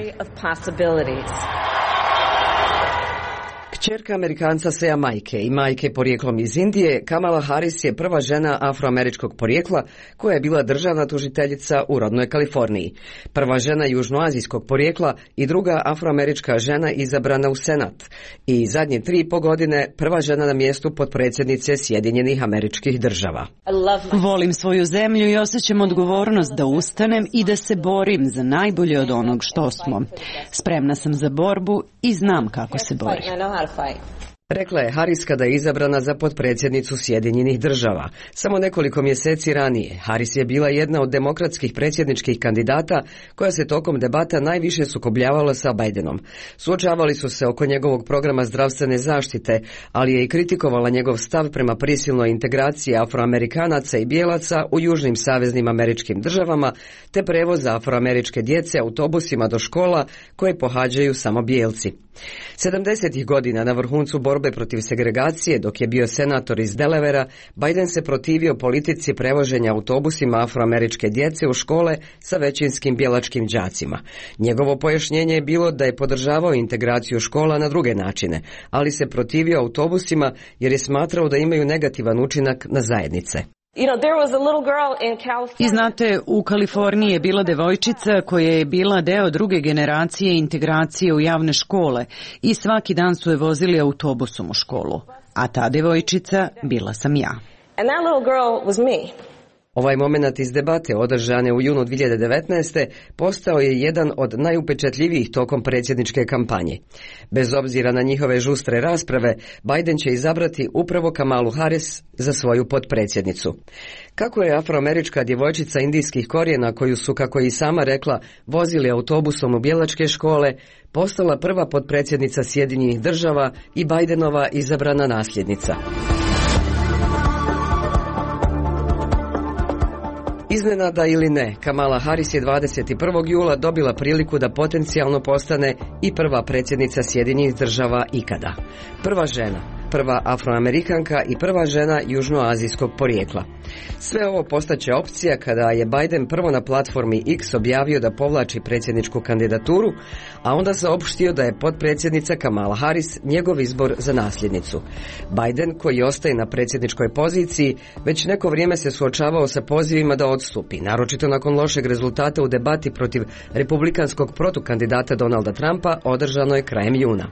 Kćerka Amerikanca sa Jamajke i majke porijeklom iz Indije, Kamala Harris je prva žena afroameričkog porijekla koja je bila državna tužiteljica u rodnoj Kaliforniji. Prva žena južnoazijskog porijekla i druga afroamerička žena izabrana u Senat. I zadnje 3,5 godine prva žena na mjestu potpredsjednice Sjedinjenih Američkih Država. Volim svoju zemlju i osjećam odgovornost da ustanem i da se borim za najbolje od onog što smo. Spremna sam za borbu i znam kako se bori. Rekla je Harris kada je izabrana za potpredsjednicu Sjedinjenih država. Samo nekoliko mjeseci ranije Harris je bila jedna od demokratskih predsjedničkih kandidata koja se tokom debata najviše sukobljavala sa Bidenom. Suočavali su se oko njegovog programa zdravstvene zaštite, ali je i kritikovala njegov stav prema prisilnoj integraciji afroamerikanaca i bijelaca u južnim saveznim američkim državama, te prevoza afroameričke djece autobusima do škola koje pohađaju samo bijelci. 70. godina na vrhuncu borbe protiv segregacije, dok je bio senator iz Delavera, Biden se protivio politici prevoženja autobusima afroameričke djece u škole sa većinskim bijelačkim đacima. Njegovo pojašnjenje je bilo da je podržavao integraciju škola na druge načine, ali se protivio autobusima jer je smatrao da imaju negativan učinak na zajednice. I znate, u Kaliforniji je bila devojčica koja je bila deo druge generacije integracije u javne škole i svaki dan su je vozili autobusom u školu. A ta devojčica bila sam ja. Ovaj moment iz debate održane u junu 2019. postao je jedan od najupečatljivijih tokom predsjedničke kampanje. Bez obzira na njihove žustre rasprave, Biden će izabrati upravo Kamalu Harris za svoju potpredsjednicu. Kako je afroamerička djevojčica indijskih korijena, koju su, kako je i sama rekla, vozili autobusom u bijelačke škole, postala prva potpredsjednica Sjedinjenih država i Bidenova izabrana nasljednica. Iznenada ili ne, Kamala Harris je 21. jula dobila priliku da potencijalno postane i prva predsjednica Sjedinjenih država ikada. Prva žena, prva afroamerikanka i prva žena južnoazijskog porijekla. Sve ovo postaće opcija kada je Biden prvo na platformi X objavio da povlači predsjedničku kandidaturu, a onda saopštio da je potpredsjednica Kamala Harris njegov izbor za nasljednicu. Biden, koji ostaje na predsjedničkoj poziciji, već neko vrijeme se suočavao sa pozivima da odstupi, naročito nakon lošeg rezultata u debati protiv republikanskog protukandidata Donalda Trumpa održanoj krajem juna.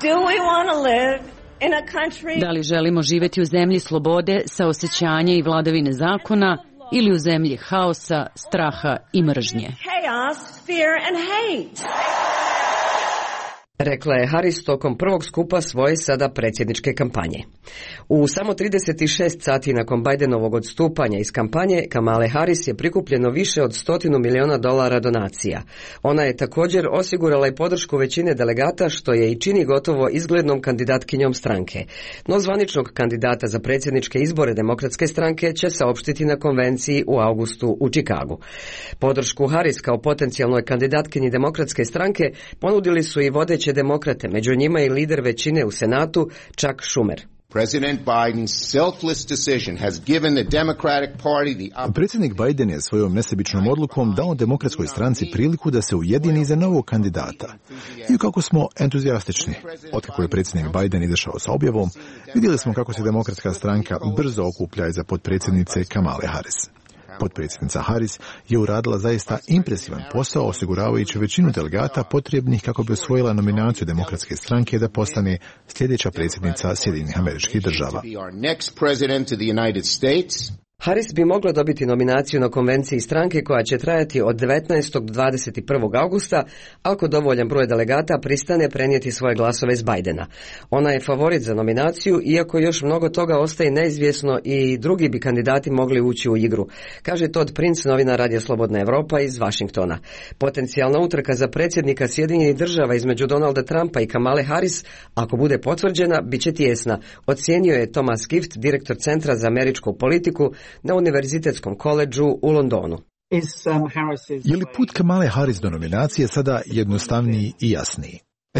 Da li želimo živjeti u zemlji slobode, saosećanja i vladavine zakona ili u zemlji haosa, straha i mržnje? rekla je Harris tokom prvog skupa svoje sada predsjedničke kampanje. U samo 36 sati nakon Bidenovog odstupanja iz kampanje, Kamale Harris je prikupljeno više od $100 miliona donacija. Ona je također osigurala i podršku većine delegata, što je i čini gotovo izglednom kandidatkinjom stranke. No zvaničnog kandidata za predsjedničke izbore Demokratske stranke će saopštiti na konvenciji u avgustu u Čikagu. Podršku Harris kao potencijalnoj kandidatkinji Demokratske stranke ponudili su i vodeće demokrate, među njima i lider većine u Senatu, Chuck Schumer. Predsjednik Biden je svojom nesebičnom odlukom dao Demokratskoj stranci priliku da se ujedini za novog kandidata. I kako smo entuzijastični. Otkako je predsjednik Biden izašao sa objavom, vidjeli smo kako se Demokratska stranka brzo okuplja iza potpredsjednice Kamale Harris. Potpredsjednica Harris je uradila zaista impresivan posao osiguravajući većinu delegata potrebnih kako bi osvojila nominaciju Demokratske stranke da postane sljedeća predsjednica Sjedinjenih Američkih Država. Harris bi mogla dobiti nominaciju na konvenciji stranke koja će trajati od 19. do 21. augusta, ako dovoljan broj delegata pristane prenijeti svoje glasove s Bidena. Ona je favorit za nominaciju, iako još mnogo toga ostaje neizvjesno i drugi bi kandidati mogli ući u igru, kaže Todd Prince, novinar Radija Slobodna Evropa iz Vašingtona. Potencijalna utrka za predsjednika Sjedinjenih Država između Donalda Trumpa i Kamale Harris, ako bude potvrđena, bit će tijesna, ocijenio je Thomas Gift, direktor Centra za američku politiku na Univerzitetskom koledžu u Londonu. Je li put Kamale Harris do nominacije sada jednostavniji i jasniji?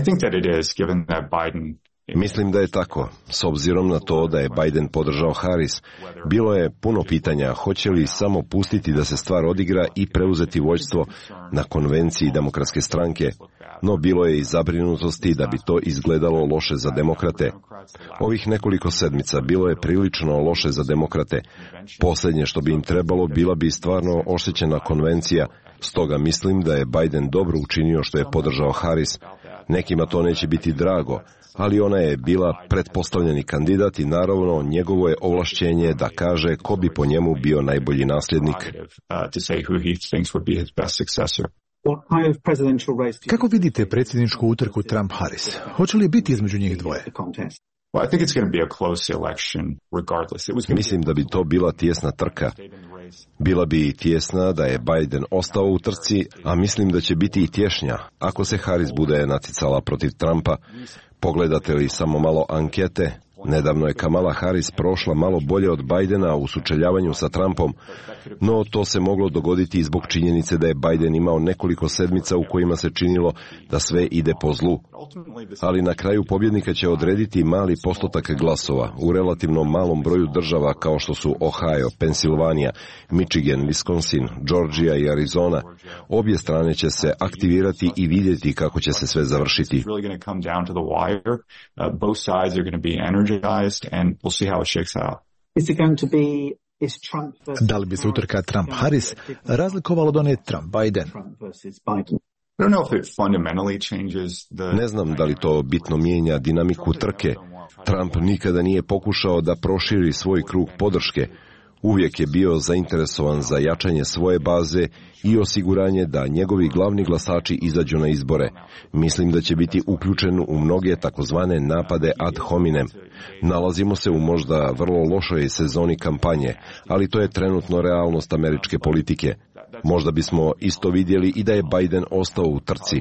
Mislim da je tako. S obzirom na to da je Biden podržao Harris, bilo je puno pitanja hoće li samo pustiti da se stvar odigra i preuzeti vođstvo na konvenciji Demokratske stranke, no bilo je i zabrinutosti da bi to izgledalo loše za demokrate. Ovih nekoliko sedmica bilo je prilično loše za demokrate. Posljednje što bi im trebalo bila bi stvarno oštećena konvencija, stoga mislim da je Biden dobro učinio što je podržao Harris. Nekima to neće biti drago, ali ona je bila pretpostavljeni kandidat i naravno njegovo je ovlašćenje da kaže ko bi po njemu bio najbolji nasljednik. Kako vidite predsjedničku utrku Trump-Harris? Hoće li biti između njih dvoje? Mislim da bi to bila tijesna trka. Bila bi tijesna da je Biden ostao u trci, a mislim da će biti i tješnja ako se Harris bude natjecala protiv Trumpa. Pogledate li samo malo ankete, nedavno je Kamala Harris prošla malo bolje od Bidena u sučeljavanju sa Trumpom, no to se moglo dogoditi i zbog činjenice da je Biden imao nekoliko sedmica u kojima se činilo da sve ide po zlu. Ali na kraju pobjednika će odrediti mali postotak glasova u relativno malom broju država kao što su Ohio, Pensilvanija, Michigan, Wisconsin, Georgia i Arizona. Obje strane će se aktivirati i vidjeti kako će se sve završiti. Da li bi se utrka Trump-Harris razlikovala od one Trump-Biden? Ne znam da li to bitno mijenja dinamiku trke. Trump nikada nije pokušao da proširi svoj krug podrške. Uvijek je bio zainteresovan za jačanje svoje baze i osiguranje da njegovi glavni glasači izađu na izbore. Mislim da će biti uključen u mnoge takozvane napade ad hominem. Nalazimo se u možda vrlo lošoj sezoni kampanje, ali to je trenutno realnost američke politike. Možda bismo isto vidjeli i da je Biden ostao u trci.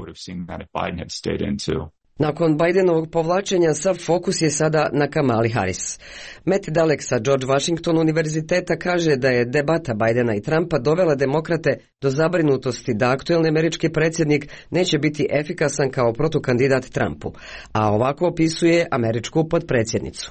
Nakon Bidenovog povlačenja sav fokus je sada na Kamali Harris. Matt Dalek sa George Washington univerziteta kaže da je debata Bidena i Trumpa dovela demokrate do zabrinutosti da aktuelni američki predsjednik neće biti efikasan kao protukandidat Trumpu, a ovako opisuje američku potpredsjednicu.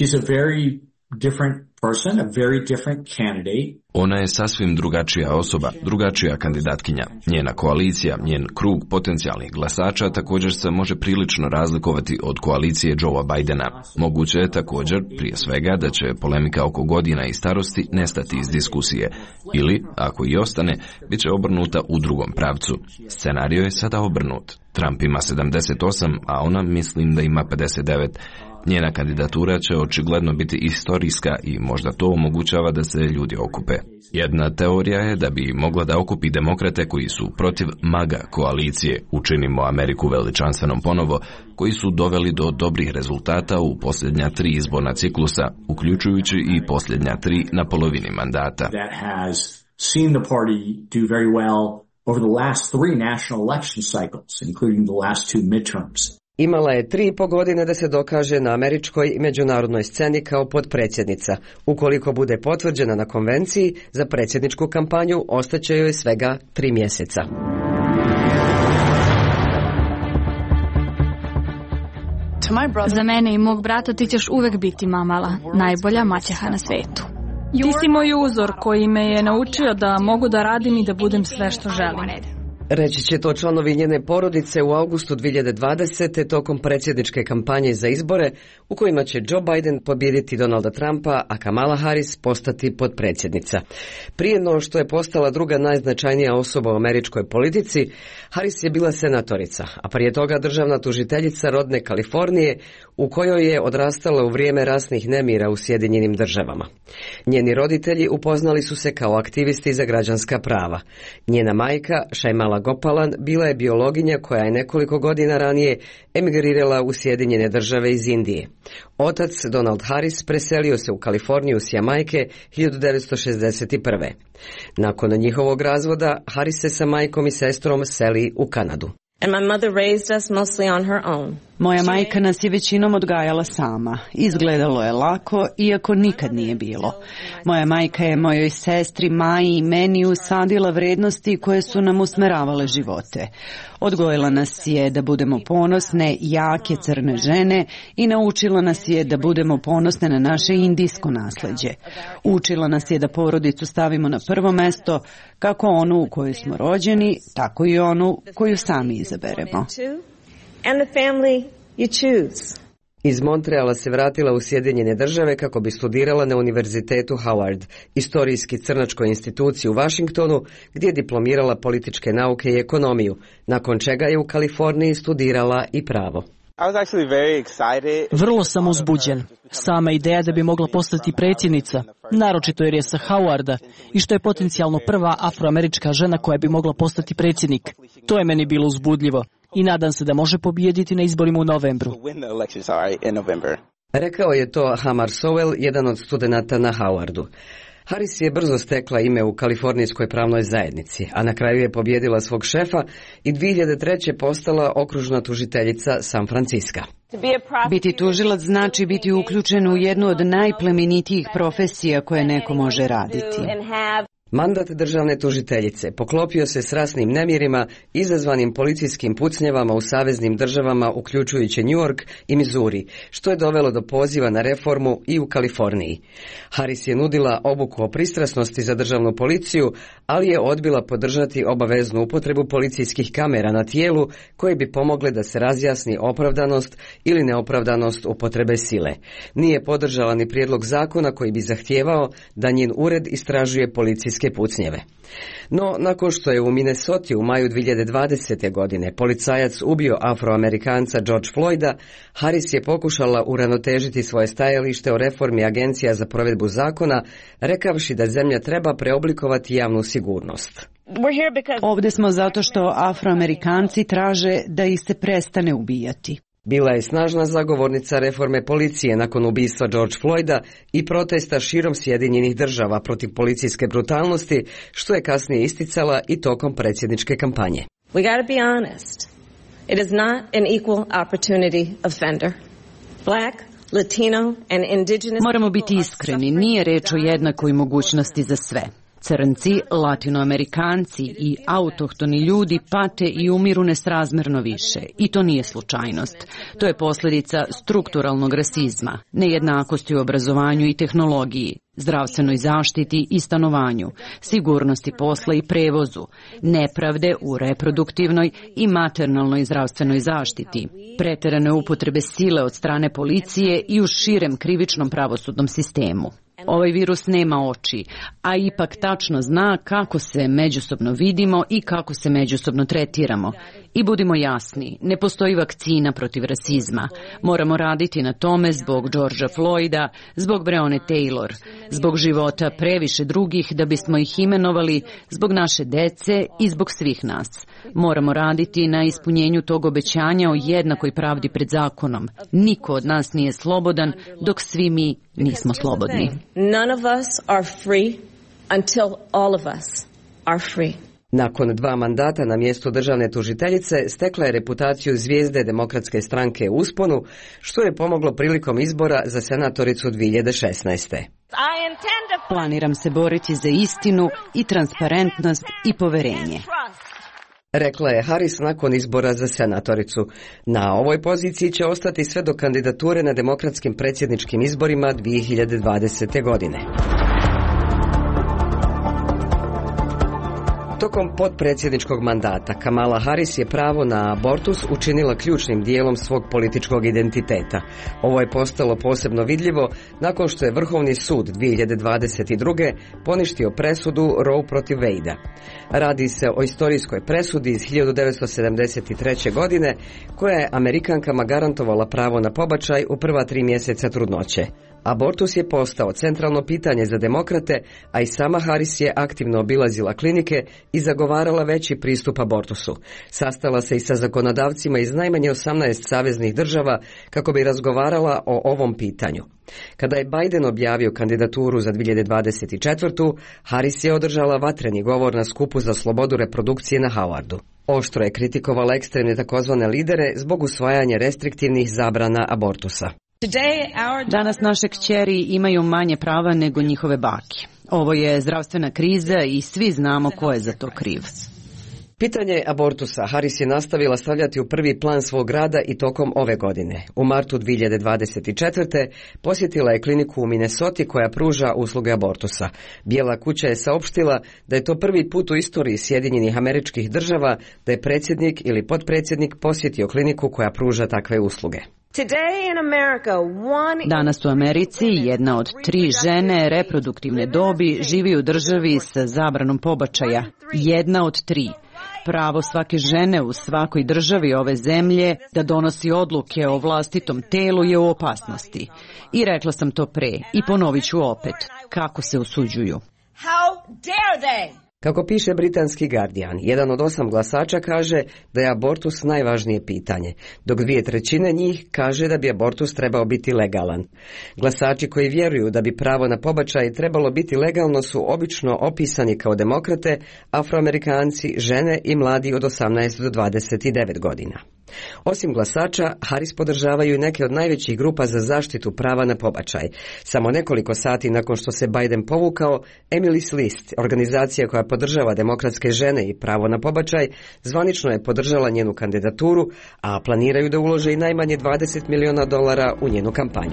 Ona je sasvim drugačija osoba, drugačija kandidatkinja. Njena koalicija, njen krug potencijalnih glasača također se može prilično razlikovati od koalicije Joea Bidena. Moguće je također, prije svega, da će polemika oko godina i starosti nestati iz diskusije. Ili, ako i ostane, bit će obrnuta u drugom pravcu. Scenario je sada obrnut. Trump ima 78, a ona mislim da ima 59. Njena kandidatura će očigledno biti istorijska i možda to omogućava da se ljudi okupe. Jedna teorija je da bi mogla da okupi demokrate koji su protiv MAGA koalicije, učinimo Ameriku veličanstvenom ponovo, koji su doveli do dobrih rezultata u posljednja 3 izborna ciklusa, uključujući i posljednja 3 na polovini mandata. Over the last 3 national election cycles, including the last 2 midterms. Imala je 3,5 godine da se dokaže na američkoj i međunarodnoj sceni kao potpredsjednica. Ukoliko bude potvrđena na konvenciji, za predsjedničku kampanju ostaće joj svega 3 mjeseca. Za mene i mog brata ti ćeš uvek biti mamala, najbolja maćeha na svetu. Ti si moj uzor koji me je naučio da mogu da radim i da budem sve što želim. Reći će to članovi njene porodice u avgustu 2020. tokom predsjedničke kampanje za izbore u kojima će Joe Biden pobijediti Donalda Trumpa, a Kamala Harris postati potpredsjednica. Prije no što je postala druga najznačajnija osoba u američkoj politici, Harris je bila senatorica, a prije toga državna tužiteljica rodne Kalifornije u kojoj je odrastala u vrijeme rasnih nemira u Sjedinjenim Državama. Njeni roditelji upoznali su se kao aktivisti za građanska prava. Njena majka, Shaimala Gopalan, bila je biologinja koja je nekoliko godina ranije emigrirala u Sjedinjene Države iz Indije. Otac, Donald Harris, preselio se u Kaliforniju s Jamajke 1961. Nakon njihovog razvoda, Harris se sa majkom i sestrom seli u Kanadu. And my mother raised us mostly on her own. Moja majka nas je većinom odgajala sama. Izgledalo je lako, iako nikad nije bilo. Moja majka je mojoj sestri Maji i meni usadila vrednosti koje su nam usmeravale živote. Odgojila nas je da budemo ponosne, jake crne žene i naučila nas je da budemo ponosne na naše indijsko nasleđe. Učila nas je da porodicu stavimo na prvo mesto, kako onu u kojoj smo rođeni, tako i onu koju sami izaberemo. And the family you choose. Iz Montreala se vratila u Sjedinjene Države kako bi studirala na Univerzitetu Howard, istorijski crnačkoj instituciji u Washingtonu, gdje je diplomirala političke nauke i ekonomiju, nakon čega je u Kaliforniji studirala i pravo. Vrlo sam uzbuđen. Sama ideja da bi mogla postati predsjednica, naročito jer je sa Howarda i što je potencijalno prva afroamerička žena koja bi mogla postati predsjednik. To je meni bilo uzbudljivo i nadam se da može pobijediti na izborima u novembru. Rekao je to Hamar Sowell, jedan od studenata na Howardu. Harris je brzo stekla ime u kalifornijskoj pravnoj zajednici, a na kraju je pobjedila svog šefa i 2003. postala okružna tužiteljica San Franciska. Biti tužilac znači biti uključen u jednu od najplemenitijih profesija koje neko može raditi. Mandat državne tužiteljice poklopio se s rasnim nemirima izazvanim policijskim pucnjavama u saveznim državama uključujući New York i Missouri, što je dovelo do poziva na reformu i u Kaliforniji. Harris je nudila obuku o pristrasnosti za državnu policiju, ali je odbila podržati obaveznu upotrebu policijskih kamera na tijelu koje bi pomogle da se razjasni opravdanost ili neopravdanost upotrebe sile. Nije podržala ni prijedlog zakona koji bi zahtijevao da njen ured istražuje policijske pucnjeve. No, nakon što je u Minnesoti u maju 2020. godine policajac ubio Afroamerikanca George Floyda, Harris je pokušala uravnotežiti svoje stajalište o reformi agencija za provedbu zakona, rekavši da zemlja treba preoblikovati javnu sigurnost. Ovdje smo zato što Afroamerikanci traže da ih se prestane ubijati. Bila je snažna zagovornica reforme policije nakon ubistva George Floyda i protesta širom Sjedinjenih Država protiv policijske brutalnosti, što je kasnije isticala i tokom predsjedničke kampanje. We got to be honest. It is not an equal opportunity offender. Black, Latino and indigenous... Moramo biti iskreni, nije reč o jednakoj mogućnosti za sve. Crnci, latinoamerikanci i autohtoni ljudi pate i umiru nesrazmjerno više. I to nije slučajnost. To je posljedica strukturalnog rasizma, nejednakosti u obrazovanju i tehnologiji, zdravstvenoj zaštiti i stanovanju, sigurnosti posla i prevozu, nepravde u reproduktivnoj i maternalnoj zdravstvenoj zaštiti, pretjerane upotrebe sile od strane policije i u širem krivičnom pravosudnom sistemu. Ovaj virus nema oči, a ipak tačno zna kako se međusobno vidimo i kako se međusobno tretiramo. I budimo jasni, ne postoji vakcina protiv rasizma. Moramo raditi na tome zbog Georgea Floyda, zbog Breonna Taylor, zbog života previše drugih da bismo ih imenovali, zbog naše dece i zbog svih nas. Moramo raditi na ispunjenju tog obećanja o jednakoj pravdi pred zakonom. Niko od nas nije slobodan dok svi mi nismo slobodni. None of us are free until all of us are free. Nakon 2 mandata na mjestu državne tužiteljice stekla je reputaciju zvijezde Demokratske stranke u usponu, što je pomoglo prilikom izbora za senatoricu 2016. Planiram se boriti za istinu i transparentnost i poverenje. Rekla je Harris nakon izbora za senatoricu. Na ovoj poziciji će ostati sve do kandidature na demokratskim predsjedničkim izborima 2020. godine. Tokom potpredsjedničkog mandata Kamala Harris je pravo na abortus učinila ključnim dijelom svog političkog identiteta. Ovo je postalo posebno vidljivo nakon što je Vrhovni sud 2022. poništio presudu Roe protiv Wadea. Radi se o istorijskoj presudi iz 1973. godine koja je Amerikankama garantovala pravo na pobačaj u prva 3 mjeseca trudnoće. Abortus je postao centralno pitanje za demokrate, a i sama Harris je aktivno obilazila klinike i zagovarala veći pristup abortusu. Sastala se i sa zakonodavcima iz najmanje 18 saveznih država kako bi razgovarala o ovom pitanju. Kada je Biden objavio kandidaturu za 2024. Harris je održala vatreni govor na skupu za slobodu reprodukcije na Howardu. Oštro je kritikovala ekstremne takozvane lidere zbog usvajanja restriktivnih zabrana abortusa. Danas naše kćeri imaju manje prava nego njihove bake. Ovo je zdravstvena kriza i svi znamo ko je za to kriv. Pitanje abortusa Harris je nastavila stavljati u prvi plan svog rada i tokom ove godine. U martu 2024. posjetila je kliniku u Minnesoti koja pruža usluge abortusa. Bijela kuća je saopštila da je to prvi put u istoriji Sjedinjenih Američkih Država da je predsjednik ili potpredsjednik posjetio kliniku koja pruža takve usluge. Danas u Americi 1 od 3 žene reproduktivne dobi živi u državi sa zabranom pobačaja. 1 od 3. Pravo svake žene u svakoj državi ove zemlje da donosi odluke o vlastitom telu je u opasnosti. I rekla sam to pre i ponovit ću opet. Kako se usuđuju? Kako piše britanski Guardian, 1 od 8 glasača kaže da je abortus najvažnije pitanje, dok 2/3 njih kaže da bi abortus trebao biti legalan. Glasači koji vjeruju da bi pravo na pobačaj trebalo biti legalno su obično opisani kao demokrate, Afroamerikanci, žene i mladi od 18 do 29 godina. Osim glasača, Harris podržavaju i neke od najvećih grupa za zaštitu prava na pobačaj. Samo nekoliko sati nakon što se Biden povukao, Emily's List, organizacija koja podržava demokratske žene i pravo na pobačaj, zvanično je podržala njenu kandidaturu, a planiraju da ulože i najmanje $20 miliona u njenu kampanju.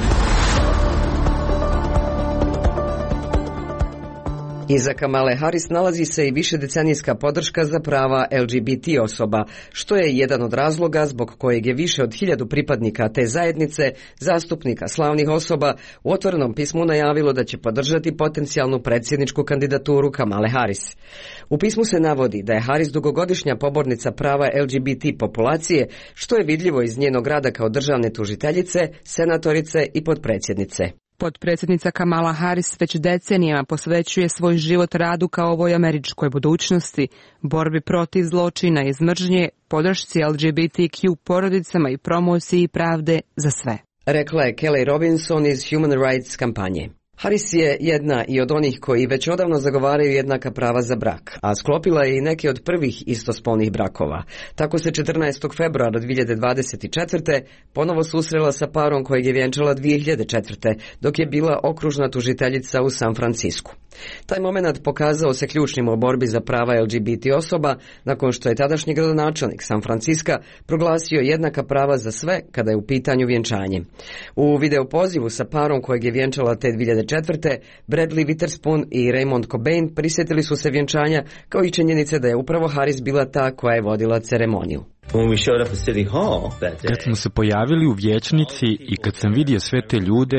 Iza Kamale Harris nalazi se i višedecenijska podrška za prava LGBT osoba, što je jedan od razloga zbog kojeg je više od 1000 pripadnika te zajednice, zastupnika slavnih osoba, u otvorenom pismu najavilo da će podržati potencijalnu predsjedničku kandidaturu Kamale Harris. U pismu se navodi da je Harris dugogodišnja pobornica prava LGBT populacije, što je vidljivo iz njenog rada kao državne tužiteljice, senatorice i potpredsjednice. Potpredsjednica Kamala Harris već decenijama posvećuje svoj život radu kao ovoj američkoj budućnosti, borbi protiv zločina i mržnje, podršci LGBTQ porodicama i promociji pravde za sve. Rekla je Kelly Robinson iz Human Rights kampanje. Harris je jedna i od onih koji već odavno zagovaraju jednaka prava za brak, a sklopila je i neke od prvih istospolnih brakova. Tako se 14. februara 2024. ponovo susrela sa parom kojeg je vjenčala 2004. dok je bila okružna tužiteljica u San Francisku. Taj moment pokazao se ključnim u borbi za prava LGBT osoba nakon što je tadašnji gradonačelnik San Franciska proglasio jednaka prava za sve kada je u pitanju vjenčanje. U video pozivu sa parom kojeg je vjenčala te 2004. Bradley Witherspoon i Raymond Cobain prisjetili su se vjenčanja kao i činjenice da je upravo Harris bila ta koja je vodila ceremoniju. Kad smo se pojavili u vijećnici i kad sam vidio sve te ljude,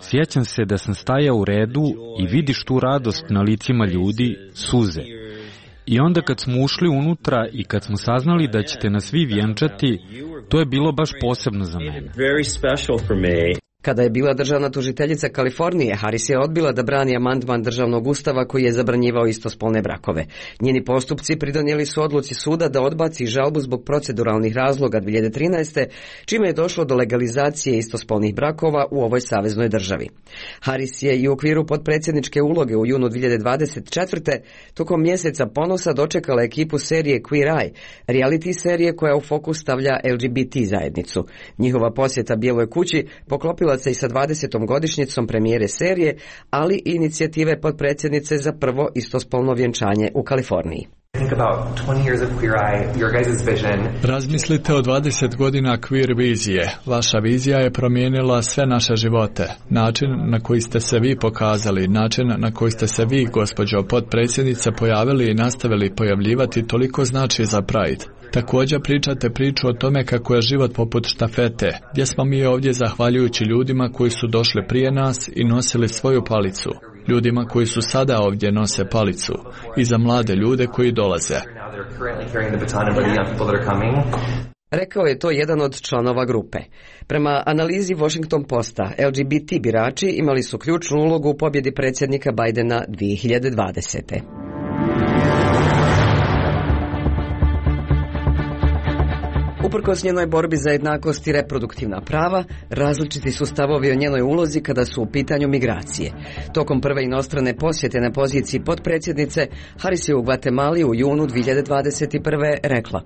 Sjećam se da sam stajao u redu i vidiš tu radost na licima ljudi, suze. I onda kad smo ušli unutra i kad smo saznali da ćete nas vi vjenčati, to je bilo baš posebno za mene. Kada je bila državna tužiteljica Kalifornije, Harris je odbila da brani amandman državnog ustava koji je zabranjivao istospolne brakove. Njeni postupci pridonijeli su odluci suda da odbaci žalbu zbog proceduralnih razloga 2013. čime je došlo do legalizacije istospolnih brakova u ovoj saveznoj državi. Harris je i u okviru potpredsjedničke uloge u junu 2024. tokom mjeseca ponosa dočekala ekipu serije Queer Eye, reality serije koja u fokus stavlja LGBT zajednicu. Njihova posjeta Bijeloj kući poklopila se i sa 20. godišnjicom premijere serije, ali i inicijative potpredsjednice za prvo istospolno vjenčanje u Kaliforniji. Razmislite o 20 godina queer vizije. Vaša vizija je promijenila sve naše živote. Način na koji ste se vi pokazali, način na koji ste se vi, gospođo potpredsjednice, pojavili i nastavili pojavljivati toliko znači za Pride. Također pričate priču o tome kako je život poput štafete, gdje smo mi ovdje zahvaljujući ljudima koji su došli prije nas i nosili svoju palicu. Ljudima koji su sada ovdje nose palicu i za mlade ljude koji dolaze. Rekao je to jedan od članova grupe. Prema analizi Washington Posta, LGBT birači imali su ključnu ulogu u pobjedi predsjednika Bidena 2020. Uprkos njenoj borbi za jednakost i reproduktivna prava, različiti su stavovi o njenoj ulozi kada su u pitanju migracije. Tokom prve inostrane posjete na poziciji potpredsjednice, Harris je u Gvatemali u junu 2021. rekla: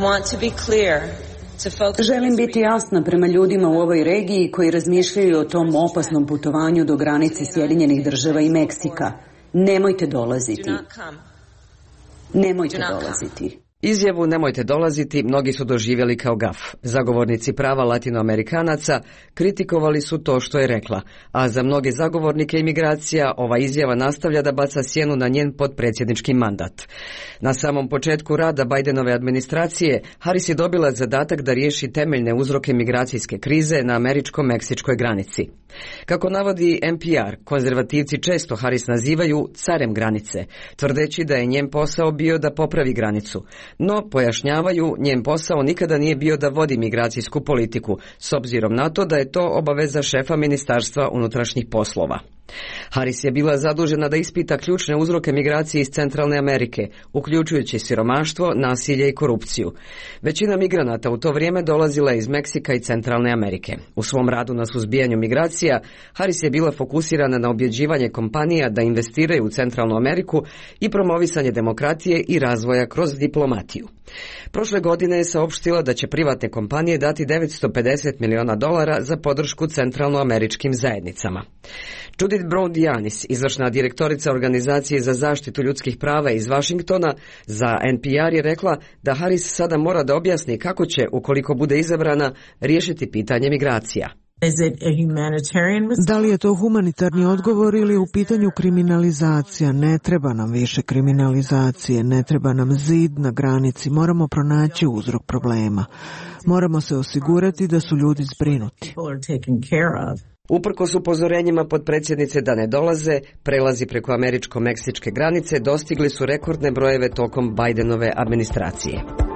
Želim biti jasna prema ljudima u ovoj regiji koji razmišljaju o tom opasnom putovanju do granice Sjedinjenih Država i Meksika. Nemojte dolaziti. Nemojte dolaziti. Izjavu "nemojte dolaziti" mnogi su doživjeli kao gaf. Zagovornici prava latinoamerikanaca kritikovali su to što je rekla, a za mnoge zagovornike imigracija ova izjava nastavlja da baca sjenu na njen potpredsjednički mandat. Na samom početku rada Bidenove administracije, Harris je dobila zadatak da riješi temeljne uzroke migracijske krize na američko-meksičkoj granici. Kako navodi NPR, konzervativci često Harris nazivaju carem granice, tvrdeći da je njen posao bio da popravi granicu. No, pojašnjavaju, njen posao nikada nije bio da vodi migracijsku politiku, s obzirom na to da je to obaveza šefa Ministarstva unutrašnjih poslova. Harris je bila zadužena da ispita ključne uzroke migracije iz Centralne Amerike, uključujući siromaštvo, nasilje i korupciju. Većina migranata u to vrijeme dolazila je iz Meksika i Centralne Amerike. U svom radu na suzbijanju migracija, Harris je bila fokusirana na objeđivanje kompanija da investiraju u Centralnu Ameriku i promovisanje demokratije i razvoja kroz diplomatiju. Prošle godine je saopštila da će privatne kompanije dati $950 miliona za podršku centralnoameričkim zajednicama. Judith Brown-Dianis, izvršna direktorica Organizacije za zaštitu ljudskih prava iz Washingtona, za NPR je rekla da Harris sada mora da objasni kako će, ukoliko bude izabrana, riješiti pitanje migracija. Da li je to humanitarni odgovor ili u pitanju kriminalizacija? Ne treba nam više kriminalizacije, ne treba nam zid na granici, moramo pronaći uzrok problema. Moramo se osigurati da su ljudi zbrinuti. Uprkos upozorenjima potpredsjednice da ne dolaze, prelazi preko američko-meksičke granice dostigli su rekordne brojeve tokom Bidenove administracije.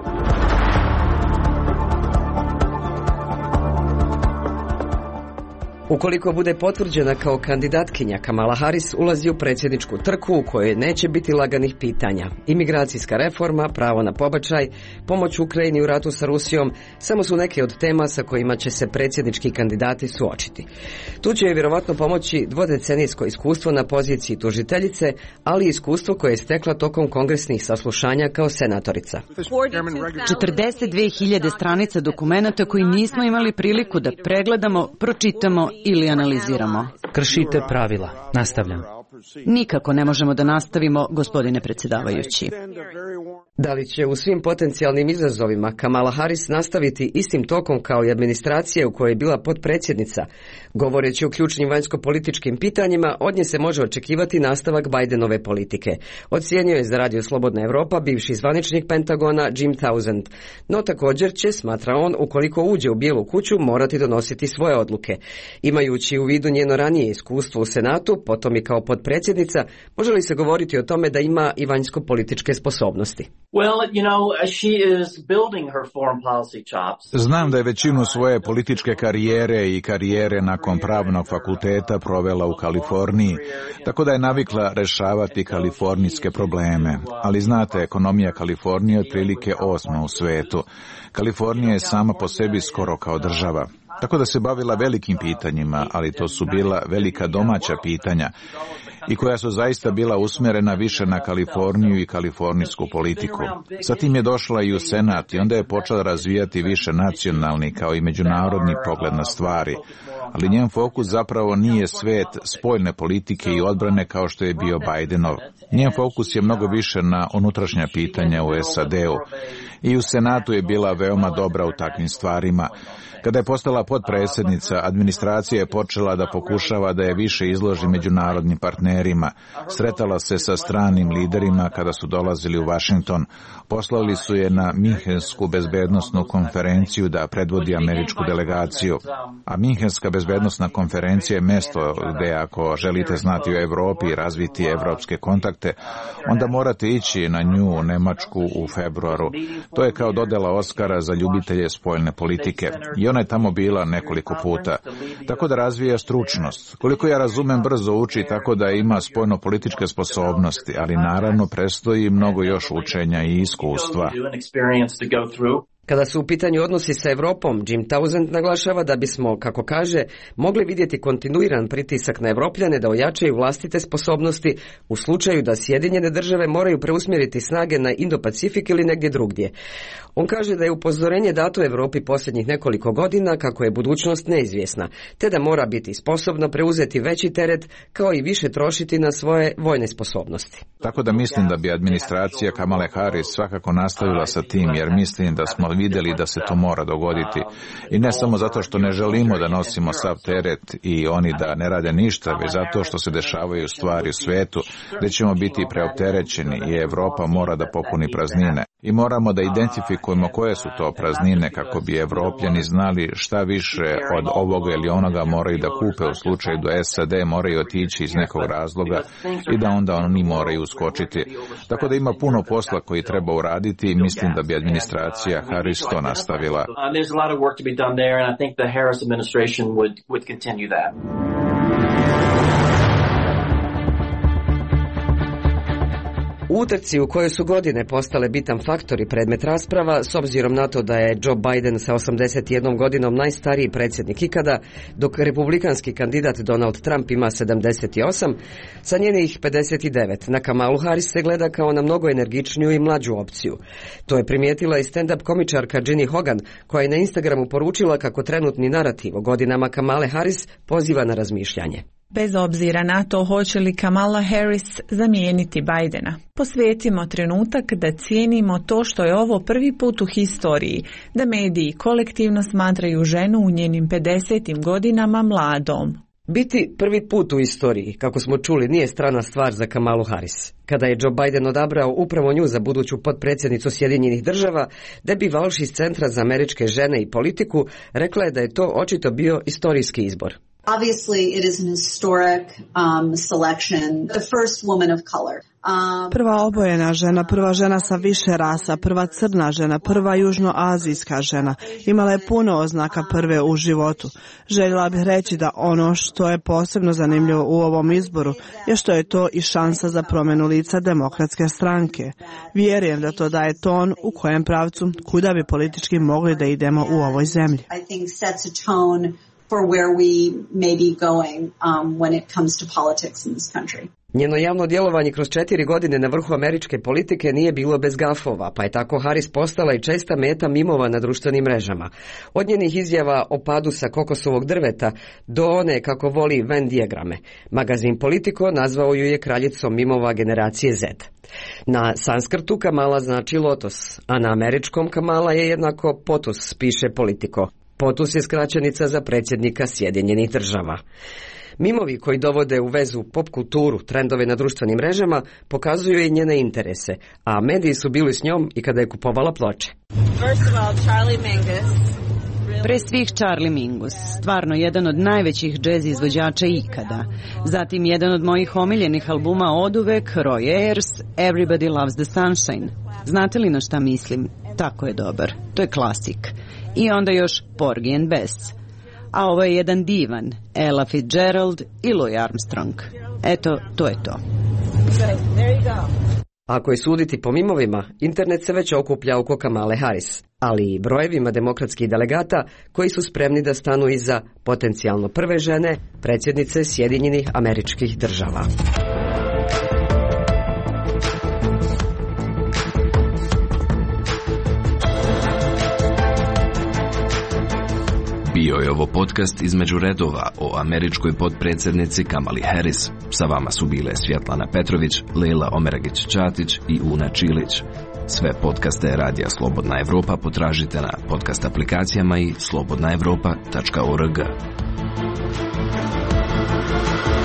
Ukoliko bude potvrđena kao kandidatkinja, Kamala Harris ulazi u predsjedničku trku u kojoj neće biti laganih pitanja. Imigracijska reforma, pravo na pobačaj, pomoć Ukrajini u ratu sa Rusijom samo su neke od tema sa kojima će se predsjednički kandidati suočiti. Tu će joj vjerovatno pomoći dvodecenijsko iskustvo na poziciji tužiteljice, ali i iskustvo koje je stekla tokom kongresnih saslušanja kao senatorica. 42.000 stranica dokumenata koji nismo imali priliku da pregledamo, pročitamo ili analiziramo. Kršite pravila. Nastavljam. Nikako ne možemo da nastavimo, gospodine predsjedavajući. Da li će u svim potencijalnim izazovima Kamala Harris nastaviti istim tokom kao i administracija u kojoj je bila potpredsjednica? Govoreći o ključnim vanjsko-političkim pitanjima, od nje se može očekivati nastavak Bidenove politike. Ocijenio je za Radio Slobodna Evropa bivši zvaničnik Pentagona Jim Townsend. No također će, smatra on, ukoliko uđe u Bijelu kuću, morati donositi svoje odluke. Imajući u vidu njeno ranije iskustvo u Senatu, potom i kao potpredsjednica, može li se govoriti o tome da ima i vanjsko-političke sposobnosti? Znam da je većinu svoje političke karijere i karijere nakon pravnog fakulteta provela u Kaliforniji, tako da je navikla rešavati kalifornijske probleme. Ali znate, ekonomija Kalifornije je otprilike 8. u svetu. Kalifornija je sama po sebi skoro kao država. Tako da se bavila velikim pitanjima, ali to su bila velika domaća pitanja i koja su zaista bila usmjerena više na Kaliforniju i kalifornijsku politiku. Zatim je došla i u Senat i onda je počela razvijati više nacionalni kao i međunarodni pogled na stvari. Ali njen fokus zapravo nije svet spoljne politike i odbrane kao što je bio Bidenov. Njen fokus je mnogo više na unutrašnja pitanja u SAD-u. I u Senatu je bila veoma dobra u takvim stvarima. Kada je postala potpredsjednica, administracija je počela da pokušava da je više izloži međunarodnim partnerima. Sretala se sa stranim liderima kada su dolazili u Washington. Poslali su je na Minhensku bezbednosnu konferenciju da predvodi američku delegaciju. A Minhenska bezbednosna konferencija je mjesto gdje ako želite znati o Evropi i razviti evropske kontakte, onda morate ići na nju u Nemačku u februaru. To je kao dodjela Oskara za ljubitelje spoljne politike. I ona je tamo bila nekoliko puta. Tako da razvija stručnost. Koliko ja razumem, brzo uči tako da ima spoljno-političke sposobnosti, ali naravno predstoji mnogo još učenja i iskustva. Kada su u pitanju odnosi sa Evropom, Jim Townsend naglašava da bismo, kako kaže, mogli vidjeti kontinuiran pritisak na Evropljane da ojačaju vlastite sposobnosti u slučaju da Sjedinjene države moraju preusmjeriti snage na Indo-Pacifik ili negdje drugdje. On kaže da je upozorenje dato Evropi posljednjih nekoliko godina kako je budućnost neizvjesna, te da mora biti sposobna preuzeti veći teret kao i više trošiti na svoje vojne sposobnosti. Tako da mislim da bi administracija Kamale Harris svakako nastavila sa tim, jer mislim da smo vidjeli da se to mora dogoditi. I ne samo zato što ne želimo da nosimo sav teret i oni da ne rade ništa, već zato što se dešavaju stvari u svijetu gdje ćemo biti preopterećeni i Evropa mora da popuni praznine. I moramo da identifikujemo koje su to praznine kako bi Evropljani znali šta više od ovoga ili onoga moraju da kupe u slučaju da SAD moraju otići iz nekog razloga i da onda oni moraju uskočiti. Tako da ima puno posla koji treba uraditi i mislim da bi administracija Harris to nastavila. U utrci u kojoj su godine postale bitan faktor i predmet rasprava, s obzirom na to da je Joe Biden sa 81 godinom najstariji predsjednik ikada, dok republikanski kandidat Donald Trump ima 78, sa njenih 59 na Kamalu Harris se gleda kao na mnogo energičniju i mlađu opciju. To je primijetila i stand-up komičarka Ginny Hogan, koja je na Instagramu poručila kako trenutni narativ o godinama Kamale Harris poziva na razmišljanje. Bez obzira na to hoće li Kamala Harris zamijeniti Bidena, posvetimo trenutak da cijenimo to što je ovo prvi put u historiji, da mediji kolektivno smatraju ženu u njenim 50. godinama mladom. Biti prvi put u istoriji, kako smo čuli, nije strana stvar za Kamalu Harris. Kada je Joe Biden odabrao upravo nju za buduću potpredsjednicu Sjedinjenih država, Debbie Walsh iz Centra za američke žene i politiku rekla je da je to očito bio istorijski izbor. Obviously, it is an historic selection, the first woman of color. Prva obojena žena, prva žena sa više rasa, prva crna žena, prva južnoazijska žena. Imala je puno oznaka prve u životu. Željela bih reći da ono što je posebno zanimljivo u ovom izboru je što je to i šansa za promjenu lica demokratske stranke. Vjerujem da to daje ton u kojem pravcu kuda bi politički mogli da idemo u ovoj zemlji. I think sets a tone for where we may be going when it comes to politics in this country. Njeno javno djelovanje kroz 4 godine na vrhu američke politike nije bilo bez gafova, pa je tako Harris postala i česta meta mimova na društvenim mrežama. Od njenih izjava o padu sa kokosovog drveta do one kako voli Venn dijagrame. Magazin Politico nazvao ju je kraljicom mimova generacije Z. Na sanskrtu Kamala znači lotos, a na američkom Kamala je jednako POTUS, piše Politico. POTUS je skraćenica za predsjednika Sjedinjenih Država. Mimovi koji dovode u vezu pop kulturu, trendove na društvenim mrežama, pokazuju i njene interese, a mediji su bili s njom i kada je kupovala ploče. Pre svih Charlie Mingus, stvarno jedan od najvećih džez izvođača ikada. Zatim jedan od mojih omiljenih albuma oduvek, Roy Ayers, Everybody Loves the Sunshine. Znate li na šta mislim? Tako je dobar. To je klasik. I onda još Porgy and Bess. A ovo je jedan divan, Ella Fitzgerald i Louis Armstrong. Eto, to je to. Ako je suditi po mimovima, internet se već okuplja oko Kamale Harris, ali i brojevima demokratskih delegata koji su spremni da stanu iza potencijalno prve žene, predsjednice Sjedinjenih Američkih Država. Bio je ovo podcast Između redova o američkoj potpredsjednici Kamali Harris. Sa vama su bile Svjetlana Petrović, Leila Omeragić-Ćatić i Una Čilić. Sve podcaste Radija Slobodna Evropa potražite na podcast aplikacijama i slobodnaevropa.org.